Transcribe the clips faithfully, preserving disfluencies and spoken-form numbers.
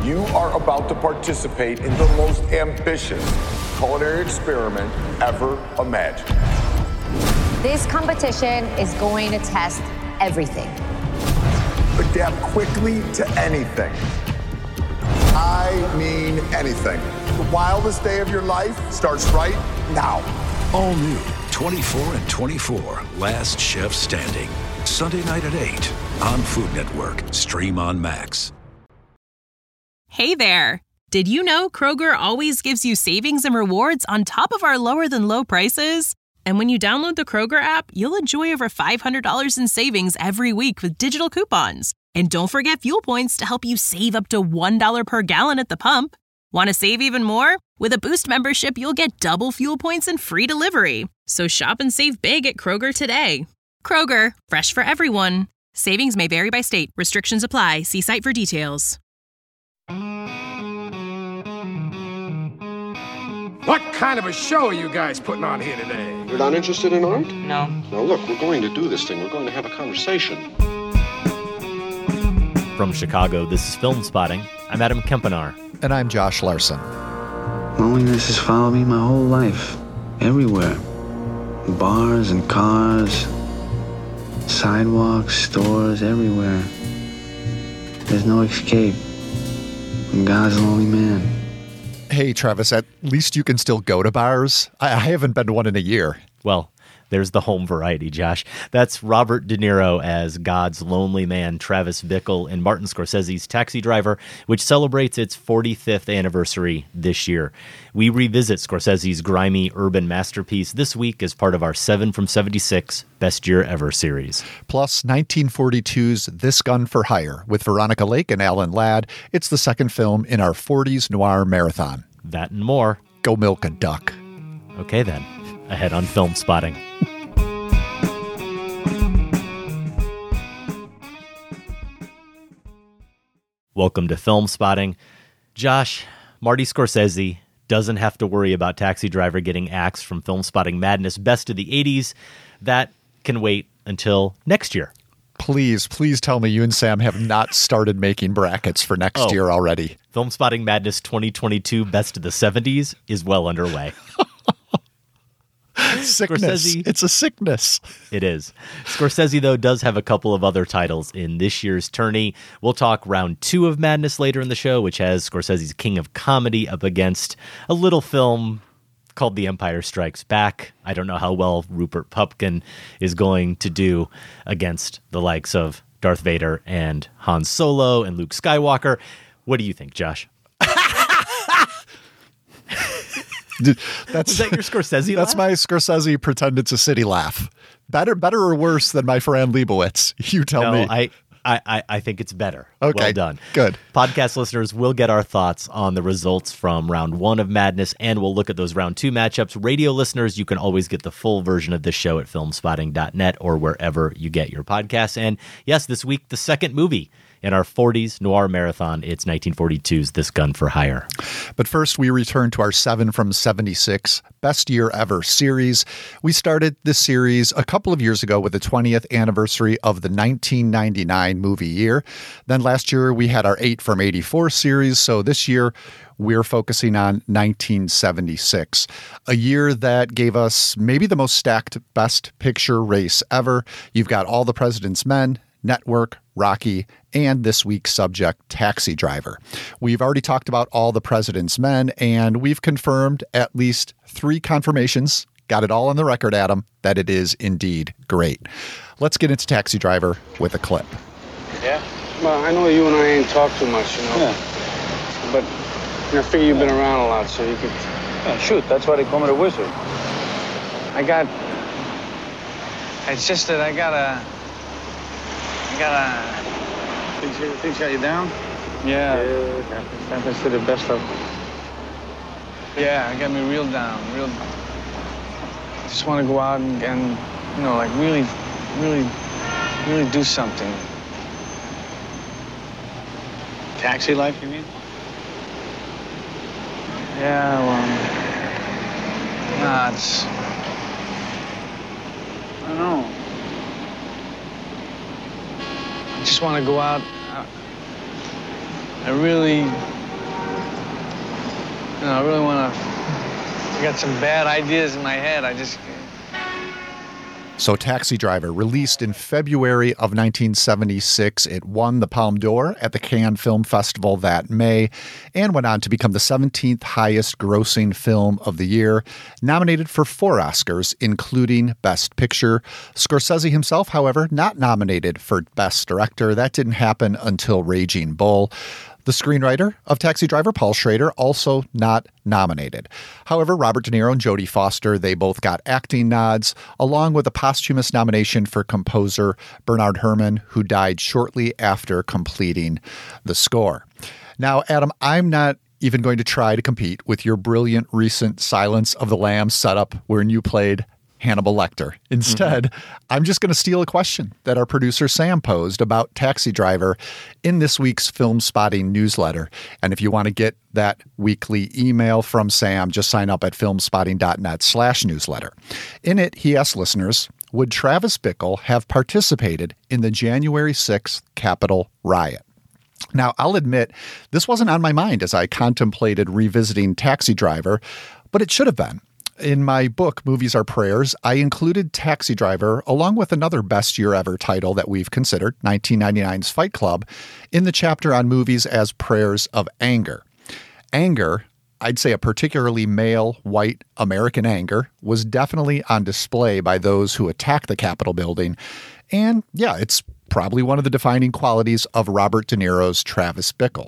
You are about to participate in the most ambitious culinary experiment ever imagined. This competition is going to test everything. Adapt quickly to anything. I mean anything. The wildest day of your life starts right now. All new, twenty-four and twenty-four, Last Chef Standing. Sunday night at eight on Food Network. Stream on Max. Hey there. Did you know Kroger always gives you savings and rewards on top of our lower-than-low prices? And when you download the Kroger app, you'll enjoy over five hundred dollars in savings every week with digital coupons. And don't forget fuel points to help you save up to one dollar per gallon at the pump. Want to save even more? With a Boost membership, you'll get double fuel points and free delivery. So shop and save big at Kroger today. Kroger, fresh for everyone. Savings may vary by state. Restrictions apply. See site for details. What kind of a show are you guys putting on here today? You're not interested in art? No. Now look, we're going to do this thing. We're going to have a conversation. From Chicago, this is Film Spotting. I'm Adam Kempenaar. And I'm Josh Larson. Loneliness has followed me my whole life. Everywhere. Bars and cars. Sidewalks, stores, everywhere. There's no escape. I'm God's lonely man. Hey, Travis, at least you can still go to bars. I, I haven't been to one in a year. Well, there's the home variety, Josh. That's Robert De Niro as God's lonely man, Travis Bickle, in Martin Scorsese's Taxi Driver, which celebrates its forty-fifth anniversary this year. We revisit Scorsese's grimy urban masterpiece this week as part of our seven from seventy-six Best Year Ever series. Plus nineteen forty-two's This Gun for Hire with Veronica Lake and Alan Ladd. It's the second film in our forties noir marathon. That and more. Go milk a duck. Okay then, ahead on Film Spotting. Welcome to Film Spotting. Josh, Marty Scorsese doesn't have to worry about Taxi Driver getting axed from Film Spotting Madness Best of the eighties. That can wait until next year. Please, please tell me you and Sam have not started making brackets for next oh, year already. Film Spotting Madness twenty twenty-two Best of the seventies is well underway. Sickness. Scorsese, it's a sickness. It is. Scorsese, though, does have a couple of other titles in this year's tourney. We'll talk round two of Madness later in the show, which has Scorsese's King of Comedy up against a little film called The Empire Strikes Back. I don't know how well Rupert Pupkin is going to do against the likes of Darth Vader and Han Solo and Luke Skywalker. What do you think, Josh? That's, Was that your Scorsese That's laugh? my Scorsese pretend it's a city laugh. Better better or worse than my friend Leibowitz? You tell no, me. I, I, I think it's better. Okay, well done. Good. Podcast listeners will get our thoughts on the results from round one of Madness, and we'll look at those round two matchups. Radio listeners, you can always get the full version of this show at filmspotting dot net or wherever you get your podcasts. And yes, this week, the second movie in our forties noir marathon, it's nineteen forty-two's This Gun for Hire. But first, we return to our seven from seventy-six Best Year Ever series. We started this series a couple of years ago with the twentieth anniversary of the nineteen ninety-nine movie year. Then last year, we had our eight from eighty-four series. So this year, we're focusing on nineteen seventy-six, a year that gave us maybe the most stacked Best Picture race ever. You've got All the President's Men, Network, Rocky, and this week's subject, Taxi Driver. We've already talked about All the President's Men, and we've confirmed at least three confirmations, got it all on the record, Adam, that it is indeed great. Let's get into Taxi Driver with a clip. Yeah? Well, I know you and I ain't talked too much, you know. Yeah. But I figure you've been around a lot, so you could... Yeah, shoot, that's why they call me the wizard. I got... It's just that I gotta... I gotta... Things, things got you down? Yeah. Yeah, happens to the best of them. Yeah, it got me real down, real... Just want to go out and, and, you know, like really, really, really do something. Taxi life, you mean? Yeah, well... Nah, it's... I don't know. I just want to go out. I really, You know, I really want to, I got some bad ideas in my head. I just, So Taxi Driver, released in February of nineteen seventy-six, it won the Palme d'Or at the Cannes Film Festival that May and went on to become the seventeenth highest grossing film of the year, nominated for four Oscars, including Best Picture. Scorsese himself, however, not nominated for Best Director. That didn't happen until Raging Bull. The screenwriter of Taxi Driver, Paul Schrader, also not nominated. However, Robert De Niro and Jodie Foster, they both got acting nods, along with a posthumous nomination for composer Bernard Herrmann, who died shortly after completing the score. Now, Adam, I'm not even going to try to compete with your brilliant recent Silence of the Lambs setup wherein you played Hannibal Lecter. Instead, mm-hmm. I'm just going to steal a question that our producer Sam posed about Taxi Driver in this week's Film Spotting newsletter. And if you want to get that weekly email from Sam, just sign up at filmspotting.net slash newsletter. In it, he asked listeners, would Travis Bickle have participated in the January sixth Capitol riot? Now, I'll admit, this wasn't on my mind as I contemplated revisiting Taxi Driver, but it should have been. In my book, Movies Are Prayers, I included Taxi Driver along with another best year ever title that we've considered, nineteen ninety-nine's Fight Club, in the chapter on movies as prayers of anger. Anger, I'd say a particularly male, white American anger, was definitely on display by those who attacked the Capitol building. And yeah, it's probably one of the defining qualities of Robert De Niro's Travis Bickle.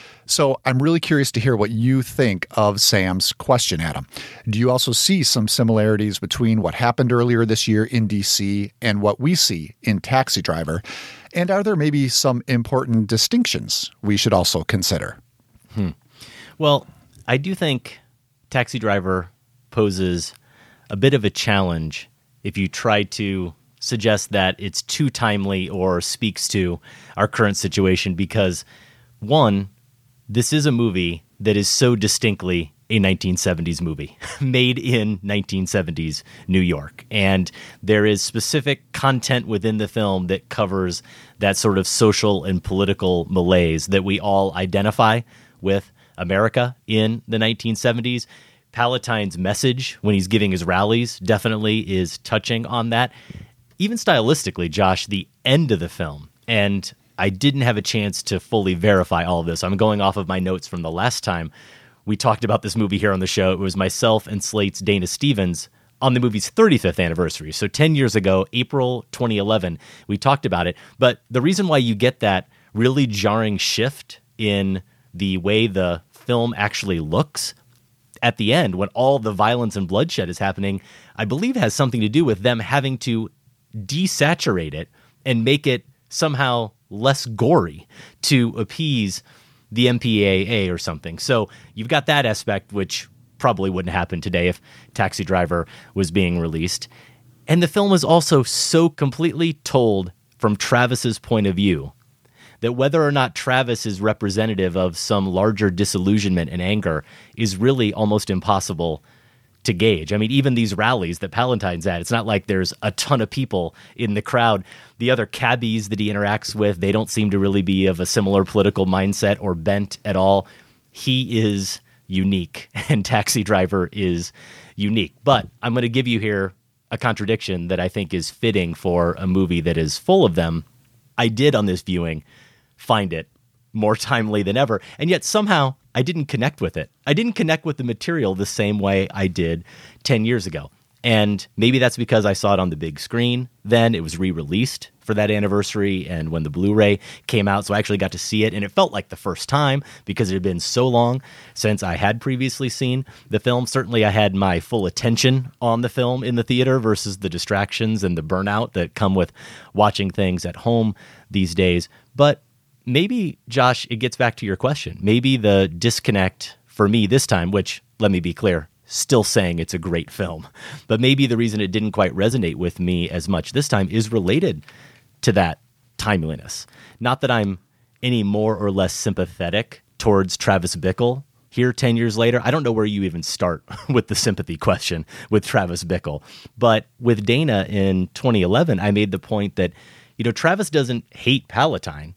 So I'm really curious to hear what you think of Sam's question, Adam. Do you also see some similarities between what happened earlier this year in D C and what we see in Taxi Driver? And are there maybe some important distinctions we should also consider? Hmm. Well, I do think Taxi Driver poses a bit of a challenge if you try to suggest that it's too timely or speaks to our current situation because, one, this is a movie that is so distinctly a nineteen seventies movie made in nineteen seventies New York. And there is specific content within the film that covers that sort of social and political malaise that we all identify with America in the nineteen seventies. Palatine's message when he's giving his rallies definitely is touching on that. Even stylistically, Josh, the end of the film, and I didn't have a chance to fully verify all of this. I'm going off of my notes from the last time we talked about this movie here on the show. It was myself and Slate's Dana Stevens on the movie's thirty-fifth anniversary. So ten years ago, April twenty eleven, we talked about it. But the reason why you get that really jarring shift in the way the film actually looks at the end, when all the violence and bloodshed is happening, I believe has something to do with them having to desaturate it and make it somehow less gory to appease the M P A A or something. So you've got that aspect, which probably wouldn't happen today if Taxi Driver was being released. And the film is also so completely told from Travis's point of view that whether or not Travis is representative of some larger disillusionment and anger is really almost impossible to gauge. I mean, even these rallies that Palatine's at, it's not like there's a ton of people in the crowd. The other cabbies that he interacts with, they don't seem to really be of a similar political mindset or bent at all. He is unique, and Taxi Driver is unique. But I'm going to give you here a contradiction that I think is fitting for a movie that is full of them. I did, on this viewing, find it more timely than ever, and yet somehow I didn't connect with it. I didn't connect with the material the same way I did ten years ago. And maybe that's because I saw it on the big screen then. It was re-released for that anniversary and when the Blu-ray came out, so I actually got to see it, and it felt like the first time because it had been so long since I had previously seen the film. Certainly I had my full attention on the film in the theater versus the distractions and the burnout that come with watching things at home these days. But maybe, Josh, it gets back to your question. Maybe the disconnect for me this time, which, let me be clear, still saying it's a great film, but maybe the reason it didn't quite resonate with me as much this time is related to that timeliness. Not that I'm any more or less sympathetic towards Travis Bickle here ten years later. I don't know where you even start with the sympathy question with Travis Bickle. But with Dana in twenty eleven, I made the point that, you know, Travis doesn't hate Palatine.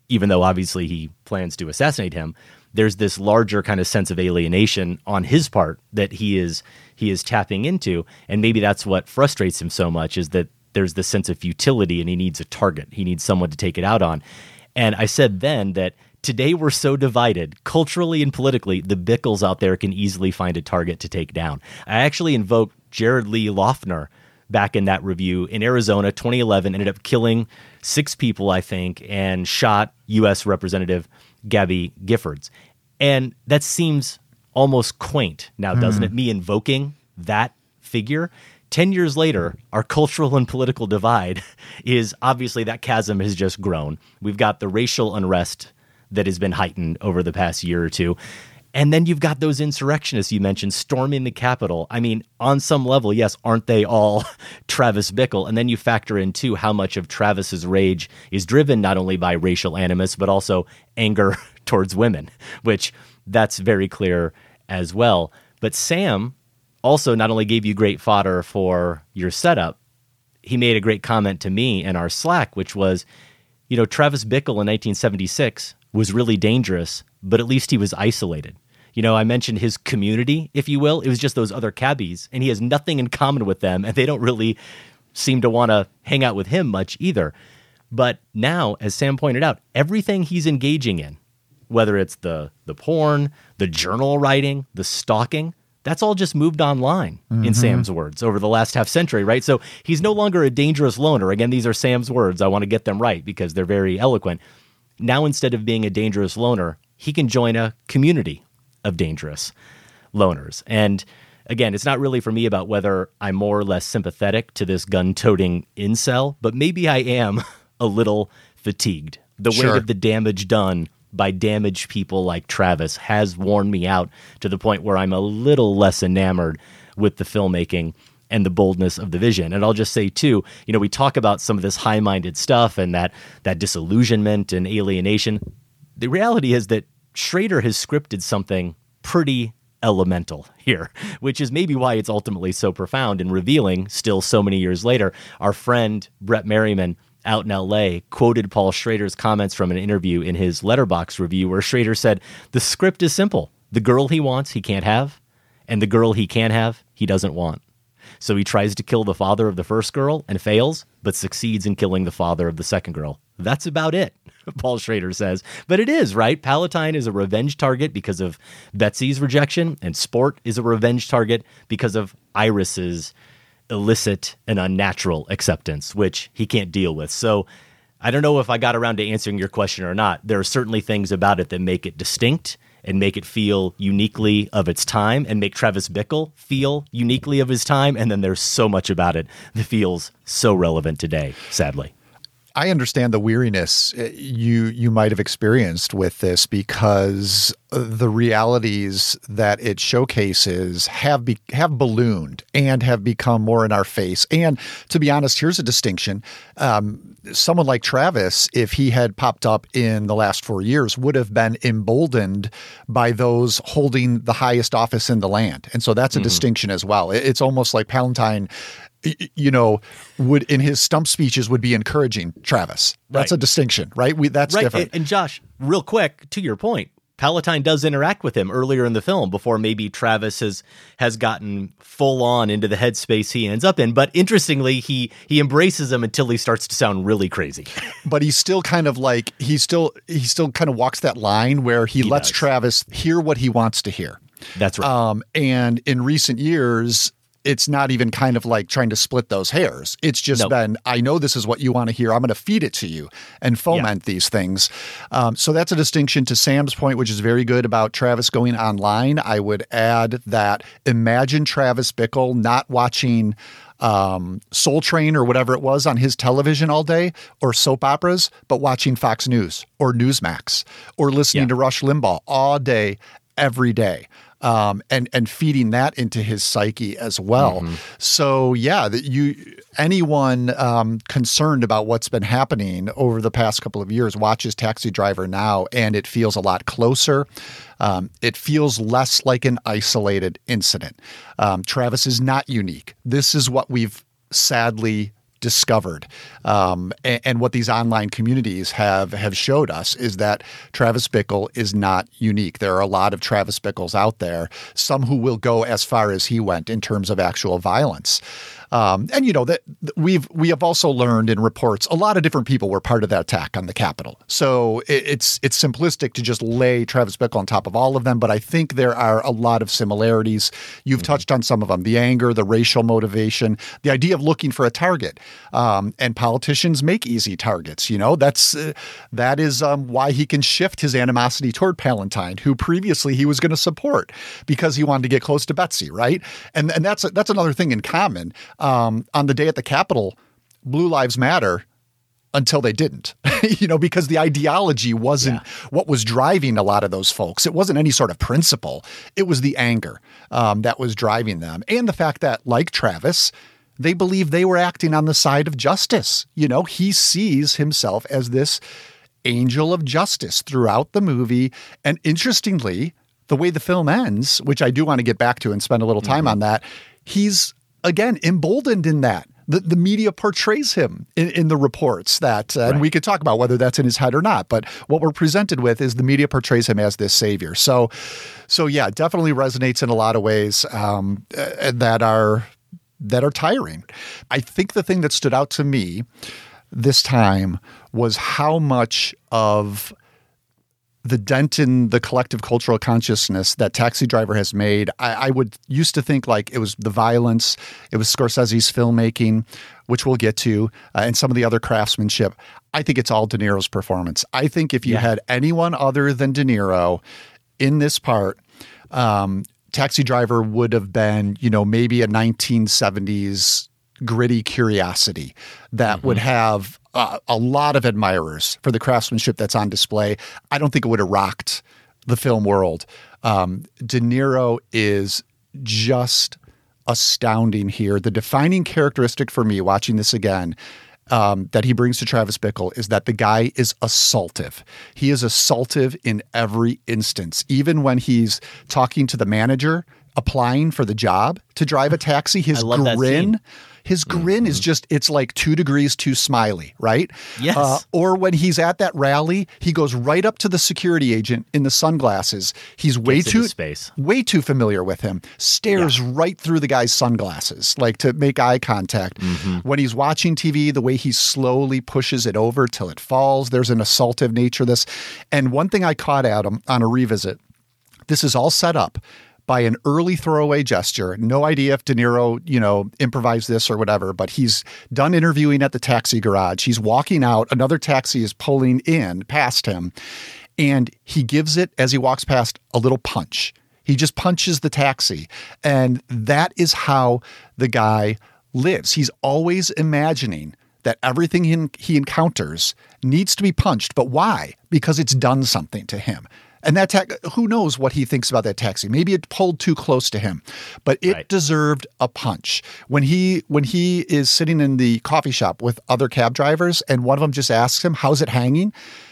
even though obviously he plans to assassinate him, there's this larger kind of sense of alienation on his part that he is he is tapping into. And maybe that's what frustrates him so much, is that there's this sense of futility and he needs a target. He needs someone to take it out on. And I said then that today we're so divided, culturally and politically, the Bickles out there can easily find a target to take down. I actually invoked Jared Lee Loughner back in that review in Arizona, twenty eleven, ended up killing six people, I think, and shot U S Representative Gabby Giffords. And that seems almost quaint now, doesn't Mm. it? Me invoking that figure. Ten years later, our cultural and political divide is obviously that chasm has just grown. We've got the racial unrest that has been heightened over the past year or two. And then you've got those insurrectionists you mentioned storming the Capitol. I mean, on some level, yes, aren't they all Travis Bickle? And then you factor in, too, how much of Travis's rage is driven not only by racial animus, but also anger towards women, which that's very clear as well. But Sam also not only gave you great fodder for your setup, he made a great comment to me in our Slack, which was, you know, Travis Bickle in nineteen seventy-six was really dangerous, but at least he was isolated. You know, I mentioned his community, if you will. It was just those other cabbies, and he has nothing in common with them, and they don't really seem to want to hang out with him much either. But now, as Sam pointed out, everything he's engaging in, whether it's the the porn, the journal writing, the stalking, that's all just moved online, mm-hmm. in Sam's words, over the last half century, right? So he's no longer a dangerous loner. Again, these are Sam's words. I want to get them right because they're very eloquent. Now, instead of being a dangerous loner, he can join a community of dangerous loners. And again, it's not really for me about whether I'm more or less sympathetic to this gun-toting incel, but maybe I am a little fatigued. The Sure. weight of the damage done by damaged people like Travis has worn me out to the point where I'm a little less enamored with the filmmaking and the boldness of the vision. And I'll just say, too, you know, we talk about some of this high-minded stuff and that that disillusionment and alienation. The reality is that Schrader has scripted something pretty elemental here, which is maybe why it's ultimately so profound and revealing still so many years later. Our friend Brett Merriman out in L A quoted Paul Schrader's comments from an interview in his Letterboxd review where Schrader said, the script is simple. The girl he wants, he can't have, and the girl he can have, he doesn't want. So he tries to kill the father of the first girl and fails, but succeeds in killing the father of the second girl. That's about it, Paul Schrader says. But it is, right? Palatine is a revenge target because of Betsy's rejection, and Sport is a revenge target because of Iris's illicit and unnatural acceptance, which he can't deal with. So I don't know if I got around to answering your question or not. There are certainly things about it that make it distinct and make it feel uniquely of its time and make Travis Bickle feel uniquely of his time. And then there's so much about it that feels so relevant today, sadly. I understand the weariness you you might have experienced with this because the realities that it showcases have be, have ballooned and have become more in our face. And to be honest, here's a distinction. Um, someone like Travis, if he had popped up in the last four years, would have been emboldened by those holding the highest office in the land. And so that's a mm-hmm. distinction as well. It's almost like Palatine, you know, would in his stump speeches would be encouraging Travis. That's right. a distinction, right? We, that's right. different. And, and Josh, real quick, to your point, Palatine does interact with him earlier in the film before maybe Travis has has gotten full on into the headspace he ends up in. But interestingly, he he embraces him until he starts to sound really crazy. But he's still kind of like he still he still kind of walks that line where he, he lets does. Travis hear what he wants to hear. That's right. Um, and in recent years, it's not even kind of like trying to split those hairs. It's just nope. been, I know this is what you want to hear. I'm going to feed it to you and foment yeah. these things. Um, so that's a distinction to Sam's point, which is very good about Travis going online. I would add that imagine Travis Bickle not watching um, Soul Train or whatever it was on his television all day or soap operas, but watching Fox News or Newsmax or listening yeah. to Rush Limbaugh all day, every day. Um, and and feeding that into his psyche as well. Mm-hmm. So yeah, that you anyone um, concerned about what's been happening over the past couple of years watches Taxi Driver now, and it feels a lot closer. Um, it feels less like an isolated incident. Um, Travis is not unique. This is what we've sadly discovered. Um, and, and what these online communities have have showed us is that Travis Bickle is not unique. There are a lot of Travis Bickles out there, some who will go as far as he went in terms of actual violence. Um, and, you know, that we've we have also learned in reports a lot of different people were part of that attack on the Capitol. So it, it's it's simplistic to just lay Travis Bickle on top of all of them. But I think there are a lot of similarities. You've mm-hmm. touched on some of them: the anger, the racial motivation, the idea of looking for a target. Um, and politicians make easy targets. You know, that's uh, that is um, why he can shift his animosity toward Palantine, who previously he was going to support because he wanted to get close to Betsy. Right. And and that's that's another thing in common. Um, on the day at the Capitol, Blue Lives Matter until they didn't, you know, because the ideology wasn't yeah. what was driving a lot of those folks. It wasn't any sort of principle. It was the anger um, that was driving them. And the fact that, like Travis, they believe they were acting on the side of justice. You know, he sees himself as this angel of justice throughout the movie. And interestingly, the way the film ends, which I do want to get back to and spend a little time mm-hmm. on that, he's again, emboldened in that. The, the media portrays him in, in the reports that, uh, right. and we could talk about whether that's in his head or not, but what we're presented with is the media portrays him as this savior. So, so yeah, definitely resonates in a lot of ways um, uh, that are that are tiring. I think the thing that stood out to me this time was how much of the dent in the collective cultural consciousness that Taxi Driver has made. I, I would used to think like it was the violence, it was Scorsese's filmmaking, which we'll get to, uh, and some of the other craftsmanship. I think it's all De Niro's performance. I think if you yeah. had anyone other than De Niro in this part, um, Taxi Driver would have been, you know, maybe a nineteen seventies gritty curiosity that mm-hmm. would have uh, a lot of admirers for the craftsmanship that's on display. I don't think it would have rocked the film world. Um, De Niro is just astounding here. The defining characteristic for me watching this again um, that he brings to Travis Bickle is that the guy is assaultive. He is assaultive in every instance, even when he's talking to the manager applying for the job to drive a taxi. His grin, his grin mm-hmm. is just, it's like two degrees too smiley, right? Yes. Uh, or when he's at that rally, he goes right up to the security agent in the sunglasses. He's way Gets too space. way too familiar with him, stares yeah. right through the guy's sunglasses, like to make eye contact. Mm-hmm. When he's watching T V, the way he slowly pushes it over till it falls, there's an assaultive nature to this. And one thing I caught at him on a revisit, this is all set up by an early throwaway gesture. No idea if De Niro, you know, improvised this or whatever, but he's done interviewing at the taxi garage. He's walking out. Another taxi is pulling in past him, and he gives it, as he walks past, a little punch. He just punches the taxi. And that is how the guy lives. He's always imagining that everything he, he encounters needs to be punched. But why? Because it's done something to him. And that ta- who knows what he thinks about that taxi? Maybe it pulled too close to him, but it right. deserved a punch. When he when he is sitting in the coffee shop with other cab drivers, and one of them just asks him, "How's it hanging?"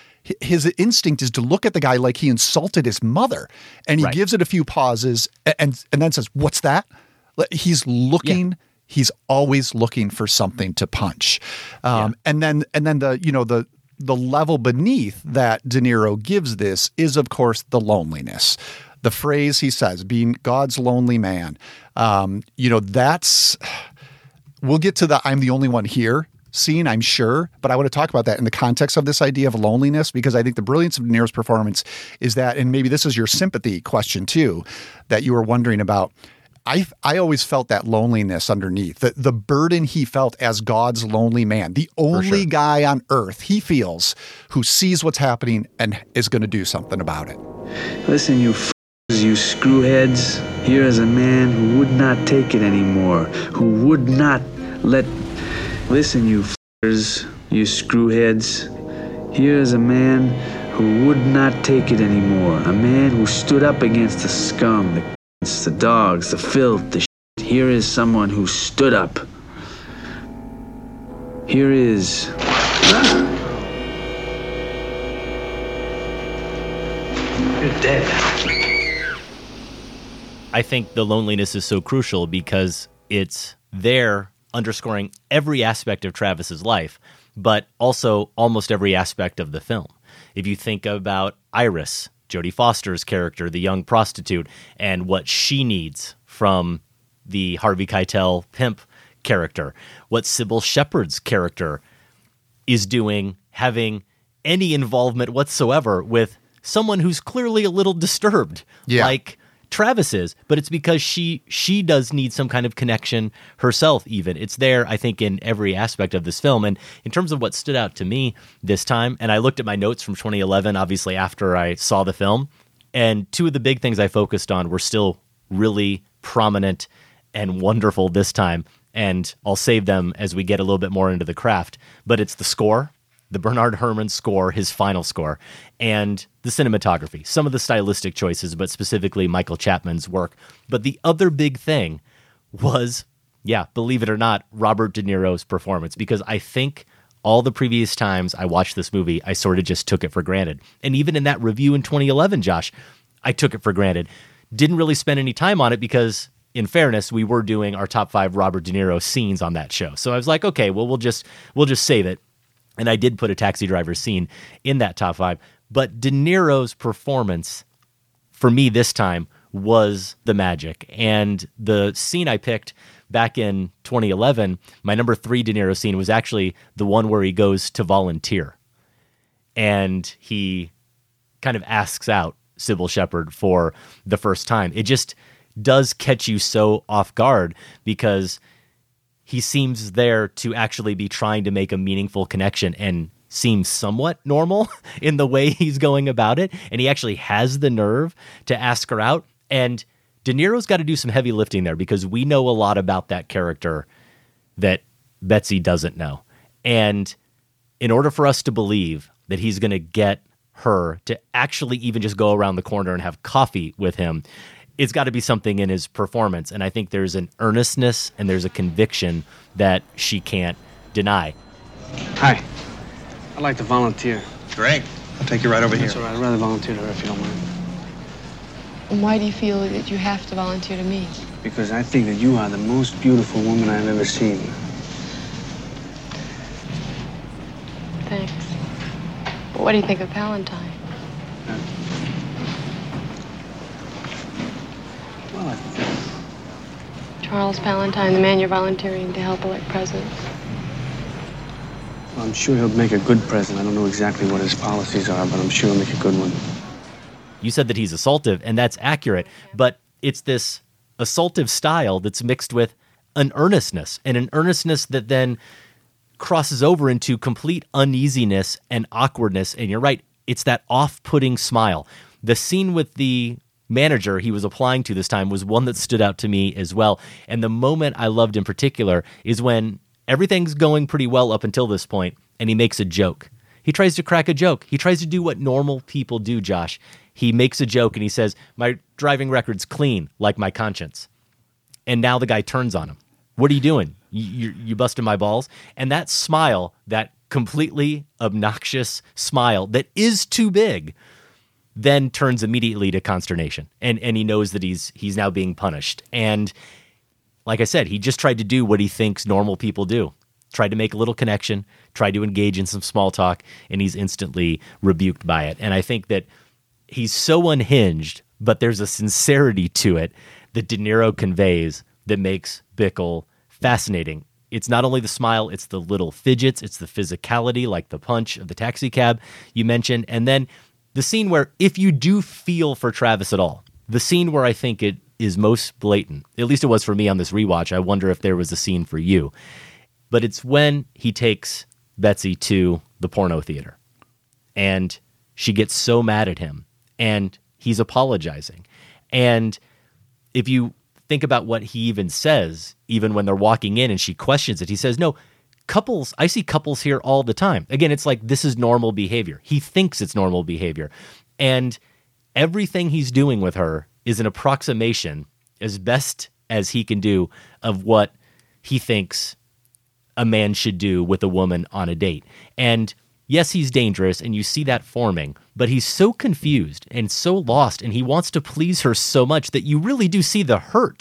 His instinct is to look at the guy like he insulted his mother, and he right. gives it a few pauses, and and then says, "What's that?" He's looking. Yeah. He's always looking for something to punch, um, yeah. and then and then the you know the. The level beneath that De Niro gives this is, of course, the loneliness. The phrase he says, being God's lonely man. Um, you know, that's, we'll get to the I'm the only one here scene, I'm sure, but I want to talk about that in the context of this idea of loneliness, because I think the brilliance of De Niro's performance is that, and maybe this is your sympathy question too, that you were wondering about. I I always felt that loneliness underneath, the, the burden he felt as God's lonely man, the only sure. guy on earth he feels who sees what's happening and is going to do something about it. Listen, you f***ers, you screwheads, here is a man who would not take it anymore, who would not let... Listen, you f***ers, you screwheads, here is a man who would not take it anymore, a man who stood up against the scum, the the dogs, the filth, the shit. Here is someone who stood up. Here is... You're dead. I think the loneliness is so crucial because it's there underscoring every aspect of Travis's life, but also almost every aspect of the film. If you think about Iris, Jodie Foster's character, the young prostitute, and what she needs from the Harvey Keitel pimp character, what Sybil Shepherd's character is doing, having any involvement whatsoever with someone who's clearly a little disturbed, yeah. like Travis is, but it's because she she does need some kind of connection herself even. It's there, I think, in every aspect of this film. And in terms of what stood out to me this time, and I looked at my notes from twenty eleven, obviously after I saw the film, and two of the big things I focused on were still really prominent and wonderful this time, and I'll save them as we get a little bit more into the craft. But it's the score, the Bernard Herrmann score, his final score, and the cinematography, some of the stylistic choices, but specifically Michael Chapman's work. But the other big thing was, yeah, believe it or not, Robert De Niro's performance, because I think all the previous times I watched this movie, I sort of just took it for granted. And even in that review in twenty eleven, Josh, I took it for granted. Didn't really spend any time on it because, in fairness, we were doing our top five Robert De Niro scenes on that show. So I was like, okay, well, we'll just we'll just save it. And I did put a Taxi Driver scene in that top five. But De Niro's performance, for me this time, was the magic. And the scene I picked back in twenty eleven, my number three De Niro scene was actually the one where he goes to volunteer. And he kind of asks out Sybil Shepherd for the first time. It just does catch you so off guard because he seems there to actually be trying to make a meaningful connection and seems somewhat normal in the way he's going about it. And he actually has the nerve to ask her out. And De Niro's got to do some heavy lifting there because we know a lot about that character that Betsy doesn't know. And in order for us to believe that he's going to get her to actually even just go around the corner and have coffee with him, it's got to be something in his performance. And I think there's an earnestness and there's a conviction that she can't deny. Hi. I'd like to volunteer. Great. I'll take you right over That's here. all right. I'd rather volunteer to her if you don't mind. And why do you feel that you have to volunteer to me? Because I think that you are the most beautiful woman I've ever seen. Thanks. But what do you think of Palantine? Uh, well, I think... Charles Palantine, the man you're volunteering to help elect president. Well, I'm sure he'll make a good president. I don't know exactly what his policies are, but I'm sure he'll make a good one. You said that he's assaultive, and that's accurate, but it's this assaultive style that's mixed with an earnestness, and an earnestness that then crosses over into complete uneasiness and awkwardness. And you're right, it's that off-putting smile. The scene with the manager he was applying to this time was one that stood out to me as well. And the moment I loved in particular is when everything's going pretty well up until this point, and he makes a joke. He tries to crack a joke. He tries to do what normal people do, Josh. He makes a joke and he says, my driving record's clean, like my conscience. And now the guy turns on him. What are you doing? You, you, you busted my balls? And that smile, that completely obnoxious smile that is too big, then turns immediately to consternation. And and he knows that he's he's now being punished. And like I said, he just tried to do what he thinks normal people do. Tried to make a little connection, tried to engage in some small talk, and he's instantly rebuked by it. And I think that he's so unhinged, but there's a sincerity to it that De Niro conveys that makes Bickle fascinating. It's not only the smile, it's the little fidgets, it's the physicality, like the punch of the taxi cab you mentioned, and then the scene where, if you do feel for Travis at all, the scene where I think it is most blatant, at least it was for me on this rewatch, I wonder if there was a scene for you, but it's when he takes Betsy to the porno theater, and she gets so mad at him, and he's apologizing. And if you think about what he even says, even when they're walking in and she questions it, he says, no, couples, I see couples here all the time. Again, it's like, this is normal behavior. He thinks it's normal behavior. And everything he's doing with her is an approximation, as best as he can do, of what he thinks a man should do with a woman on a date. And yes, he's dangerous, and you see that forming, but he's so confused and so lost, and he wants to please her so much that you really do see the hurt.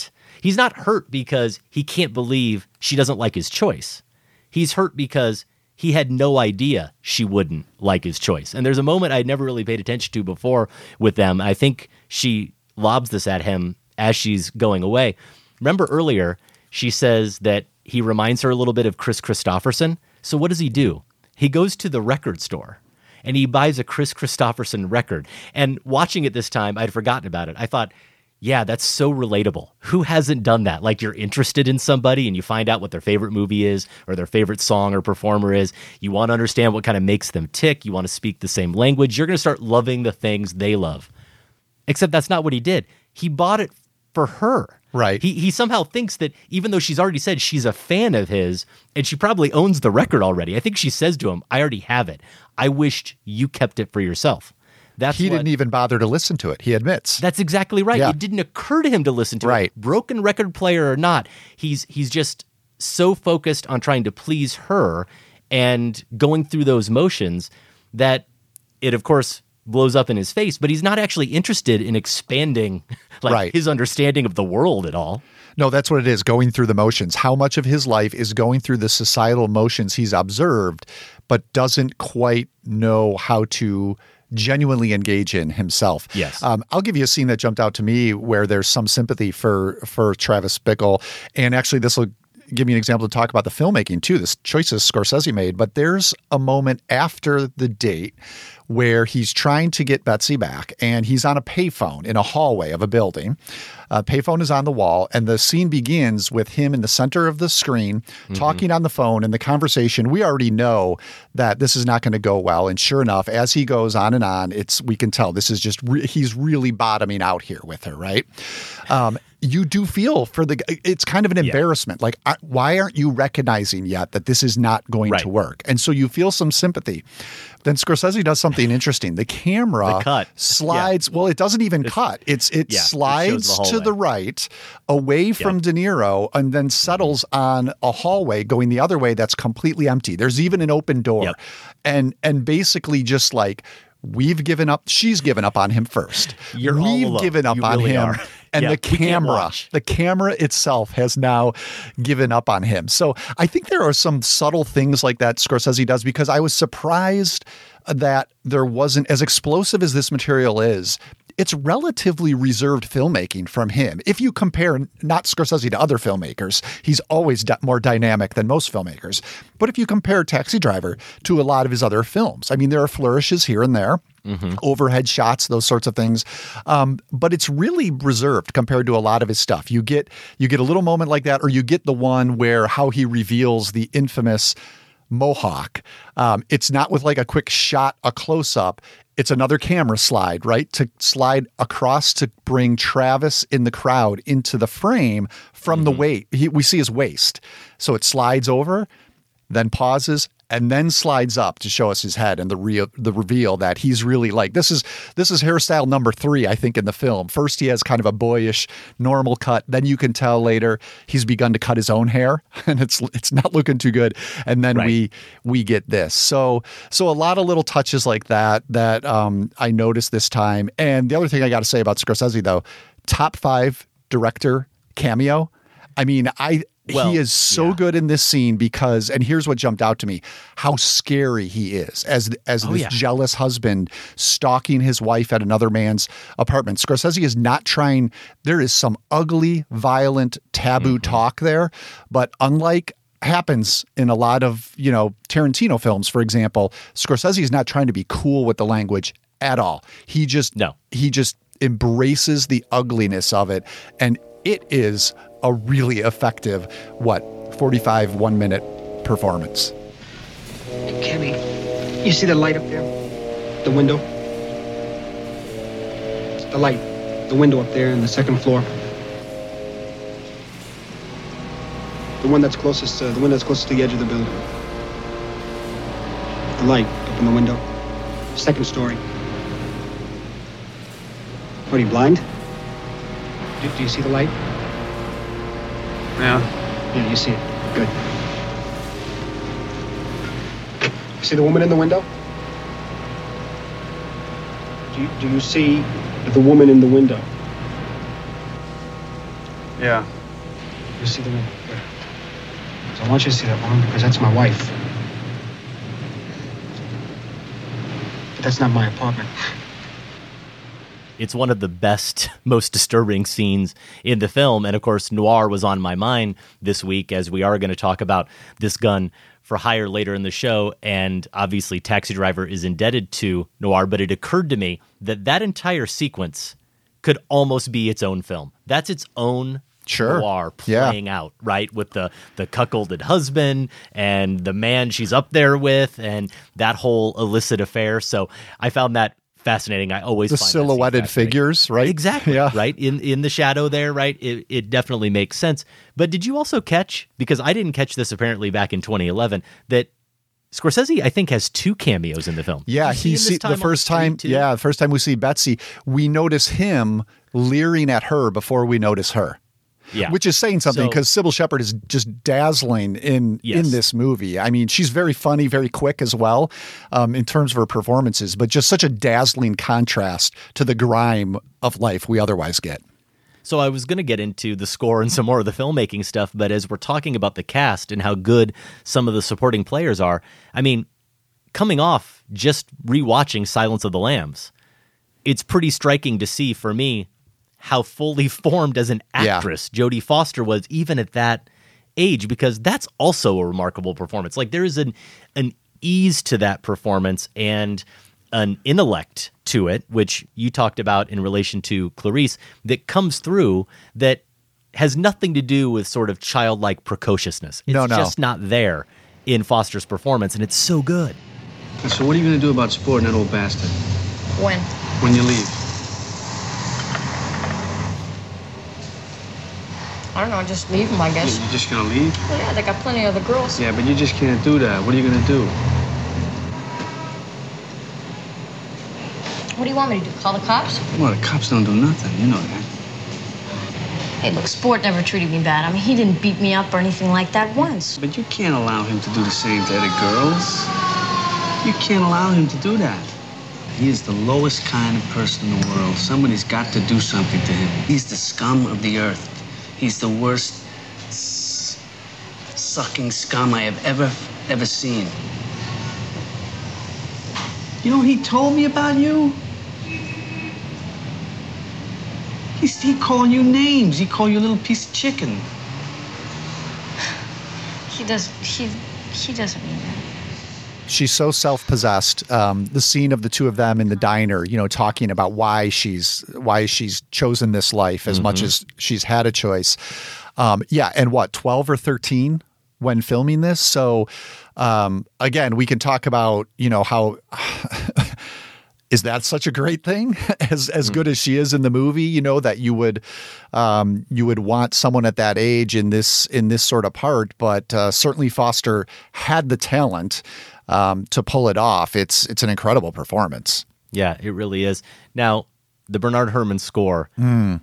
He's not hurt because he can't believe she doesn't like his choice. He's hurt because he had no idea she wouldn't like his choice. And there's a moment I'd never really paid attention to before with them. I think she lobs this at him as she's going away. Remember earlier, she says that he reminds her a little bit of Chris Christopherson. So what does he do? He goes to the record store and he buys a Chris Christopherson record. And watching it this time, I'd forgotten about it. I thought, yeah, that's so relatable. Who hasn't done that? Like, you're interested in somebody and you find out what their favorite movie is or their favorite song or performer is. You want to understand what kind of makes them tick. You want to speak the same language. You're going to start loving the things they love. Except that's not what he did. He bought it for her. Right. He he somehow thinks that even though she's already said she's a fan of his and she probably owns the record already, I think she says to him, I already have it. I wished you kept it for yourself. That's he what, didn't even bother to listen to it. He admits. That's exactly right. Yeah. It didn't occur to him to listen to right. it. Broken record player or not, he's he's just so focused on trying to please her and going through those motions that it, of course, blows up in his face, but he's not actually interested in expanding like right. his understanding of the world at all. No, that's what it is, going through the motions. How much of his life is going through the societal motions he's observed, but doesn't quite know how to genuinely engage in himself. Yes. Um, I'll give you a scene that jumped out to me where there's some sympathy for for Travis Bickle. And actually, this will give me an example to talk about the filmmaking, too, the choices Scorsese made. But there's a moment after the date where he's trying to get Betsy back, and he's on a payphone in a hallway of a building. Uh, payphone is on the wall, and the scene begins with him in the center of the screen mm-hmm. talking on the phone, and the conversation, we already know that this is not going to go well. And sure enough, as he goes on and on, it's we can tell this is just re- he's really bottoming out here with her, right? Um, you do feel for the it's kind of an embarrassment. Yeah. Like, I, why aren't you recognizing yet that this is not going right. to work? And so you feel some sympathy. Then Scorsese does something interesting. The camera the cut. slides. Yeah. Well, it doesn't even it's, cut. It's it yeah, slides it the to the right, away from yep. De Niro, and then settles on a hallway going the other way that's completely empty. There's even an open door, yep. and and basically just like we've given up. She's given up on him first. You're we've all given up you on really him. Are. And yeah, the camera, the camera itself has now given up on him. So I think there are some subtle things like that Scorsese does, because I was surprised that there wasn't, as explosive as this material is, it's relatively reserved filmmaking from him. If you compare not Scorsese to other filmmakers, he's always d- more dynamic than most filmmakers. But if you compare Taxi Driver to a lot of his other films, I mean, there are flourishes here and there. Mm-hmm. Overhead shots, those sorts of things. Um, but it's really reserved compared to a lot of his stuff. You get you get a little moment like that, or you get the one where how he reveals the infamous mohawk. Um, it's not with like a quick shot, a close-up. It's another camera slide, right? To slide across to bring Travis in the crowd into the frame from mm-hmm. the waist. He, we see his waist. So it slides over, then pauses, and then slides up to show us his head and the real the reveal that he's really like this is this is hairstyle number three, I think, in the film. First, he has kind of a boyish normal cut. Then you can tell later he's begun to cut his own hair, and it's it's not looking too good. And then right. we we get this. So so a lot of little touches like that that um, I noticed this time. And the other thing I got to say about Scorsese, though, top five director cameo. I mean, I. Well, he is so yeah. good in this scene because, and here's what jumped out to me, how scary he is as as oh, this yeah. jealous husband stalking his wife at another man's apartment. Scorsese is not trying, there is some ugly, violent, taboo mm-hmm. talk there, but unlike happens in a lot of, you know, Tarantino films, for example, Scorsese is not trying to be cool with the language at all. He just, no. he just embraces the ugliness of it, and it is a really effective, what, forty-five one-minute performance. Kenny, you see the light up there? The window? The light. The window up there in the second floor. The one that's closest to, the window that's closest to the edge of the building. The light up in the window. Second story. What, are you blind? Do, do you see the light? Yeah. Yeah, you see it. Good. You see the woman in the window? Do you, do you see the woman in the window? Yeah. You see the ring? Good. So I want you to see that one because that's my wife. But that's not my apartment. It's one of the best, most disturbing scenes in the film. And of course, Noir was on my mind this week as we are going to talk about this gun for hire later in the show. And obviously, Taxi Driver is indebted to Noir, but it occurred to me that that entire sequence could almost be its own film. That's its own Sure. Noir playing yeah. out, right? With the, the cuckolded husband and the man she's up there with and that whole illicit affair. So I found that fascinating. I always the find silhouetted figures, right? Exactly. Yeah. Right. In in the shadow there, right? It it definitely makes sense. But did you also catch, because I didn't catch this apparently back in twenty eleven, that Scorsese, I think, has two cameos in the film. Yeah, he see the first time. Yeah, the first time we see Betsy, we notice him leering at her before we notice her. Yeah. Which is saying something, because So- Sybil Shepherd is just dazzling in Yes. in this movie. I mean, she's very funny, very quick as well um, in terms of her performances, but just such a dazzling contrast to the grime of life we otherwise get. So I was going to get into the score and some more of the filmmaking stuff, but as we're talking about the cast and how good some of the supporting players are, I mean, coming off just rewatching Silence of the Lambs, it's pretty striking to see for me how fully formed as an actress yeah. Jodie Foster was even at that age, because that's also a remarkable performance. Like there is an an ease to that performance and an intellect to it, which you talked about in relation to Clarice, that comes through that has nothing to do with sort of childlike precociousness. It's no, no. just not there in Foster's performance, and it's so good. So what are you going to do about supporting that old bastard? When? When you leave. I don't know, just leave them, I guess. You're just gonna leave? Well, yeah, they got plenty of other girls. Yeah, but you just can't do that. What are you gonna do? What do you want me to do, call the cops? Well, the cops don't do nothing. You know that. Hey, look, Sport never treated me bad. I mean, he didn't beat me up or anything like that once. But you can't allow him to do the same to other girls. You can't allow him to do that. He is the lowest kind of person in the world. Somebody's got to do something to him. He's the scum of the earth. He's the worst s- sucking scum I have ever, ever seen. You know what he told me about you? He's, he called you names. He called you a little piece of chicken. He does, he, he doesn't mean that. She's so self-possessed. Um, the scene of the two of them in the diner, you know, talking about why she's why she's chosen this life as mm-hmm. much as she's had a choice. Um, yeah, and what, twelve or thirteen when filming this? So um, again, we can talk about, you know, how is that such a great thing? As as mm-hmm. good as she is in the movie, you know, that you would um, you would want someone at that age in this in this sort of part. But uh, certainly Foster had the talent um, to pull it off. It's it's an incredible performance. Yeah, it really is. Now, the Bernard Herrmann score. Mm.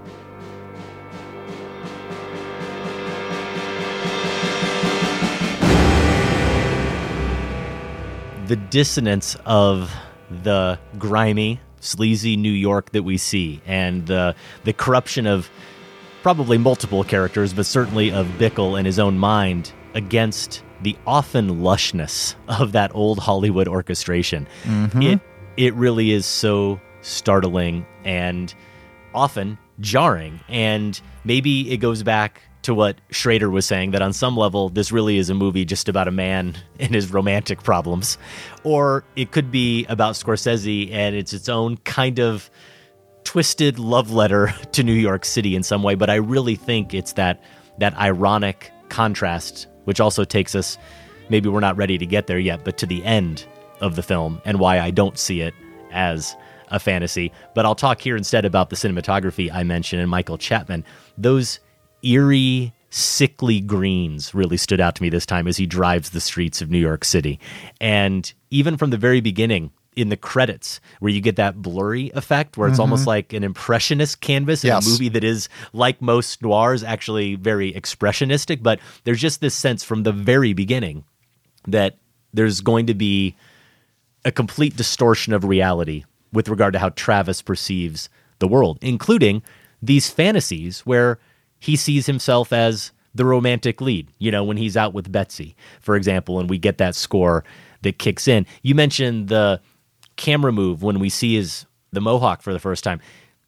The dissonance of the grimy, sleazy New York that we see, and the the corruption of probably multiple characters, but certainly of Bickle and his own mind, against the often lushness of that old Hollywood orchestration. Mm-hmm. It it really is so startling and often jarring. And maybe it goes back to what Schrader was saying, that on some level, this really is a movie just about a man and his romantic problems. Or it could be about Scorsese and it's its own kind of twisted love letter to New York City in some way. But I really think it's that that ironic contrast, which also takes us, maybe we're not ready to get there yet, but to the end of the film, and why I don't see it as a fantasy. But I'll talk here instead about the cinematography I mentioned and Michael Chapman. Those eerie, sickly greens really stood out to me this time as he drives the streets of New York City. And even from the very beginning, in the credits, where you get that blurry effect, where it's mm-hmm. almost like an impressionist canvas in yes. a movie that is, like most noirs, actually very expressionistic. But there's just this sense from the very beginning that there's going to be a complete distortion of reality with regard to how Travis perceives the world, including these fantasies where he sees himself as the romantic lead, you know, when he's out with Betsy, for example, and we get that score that kicks in. You mentioned the camera move when we see his the mohawk for the first time.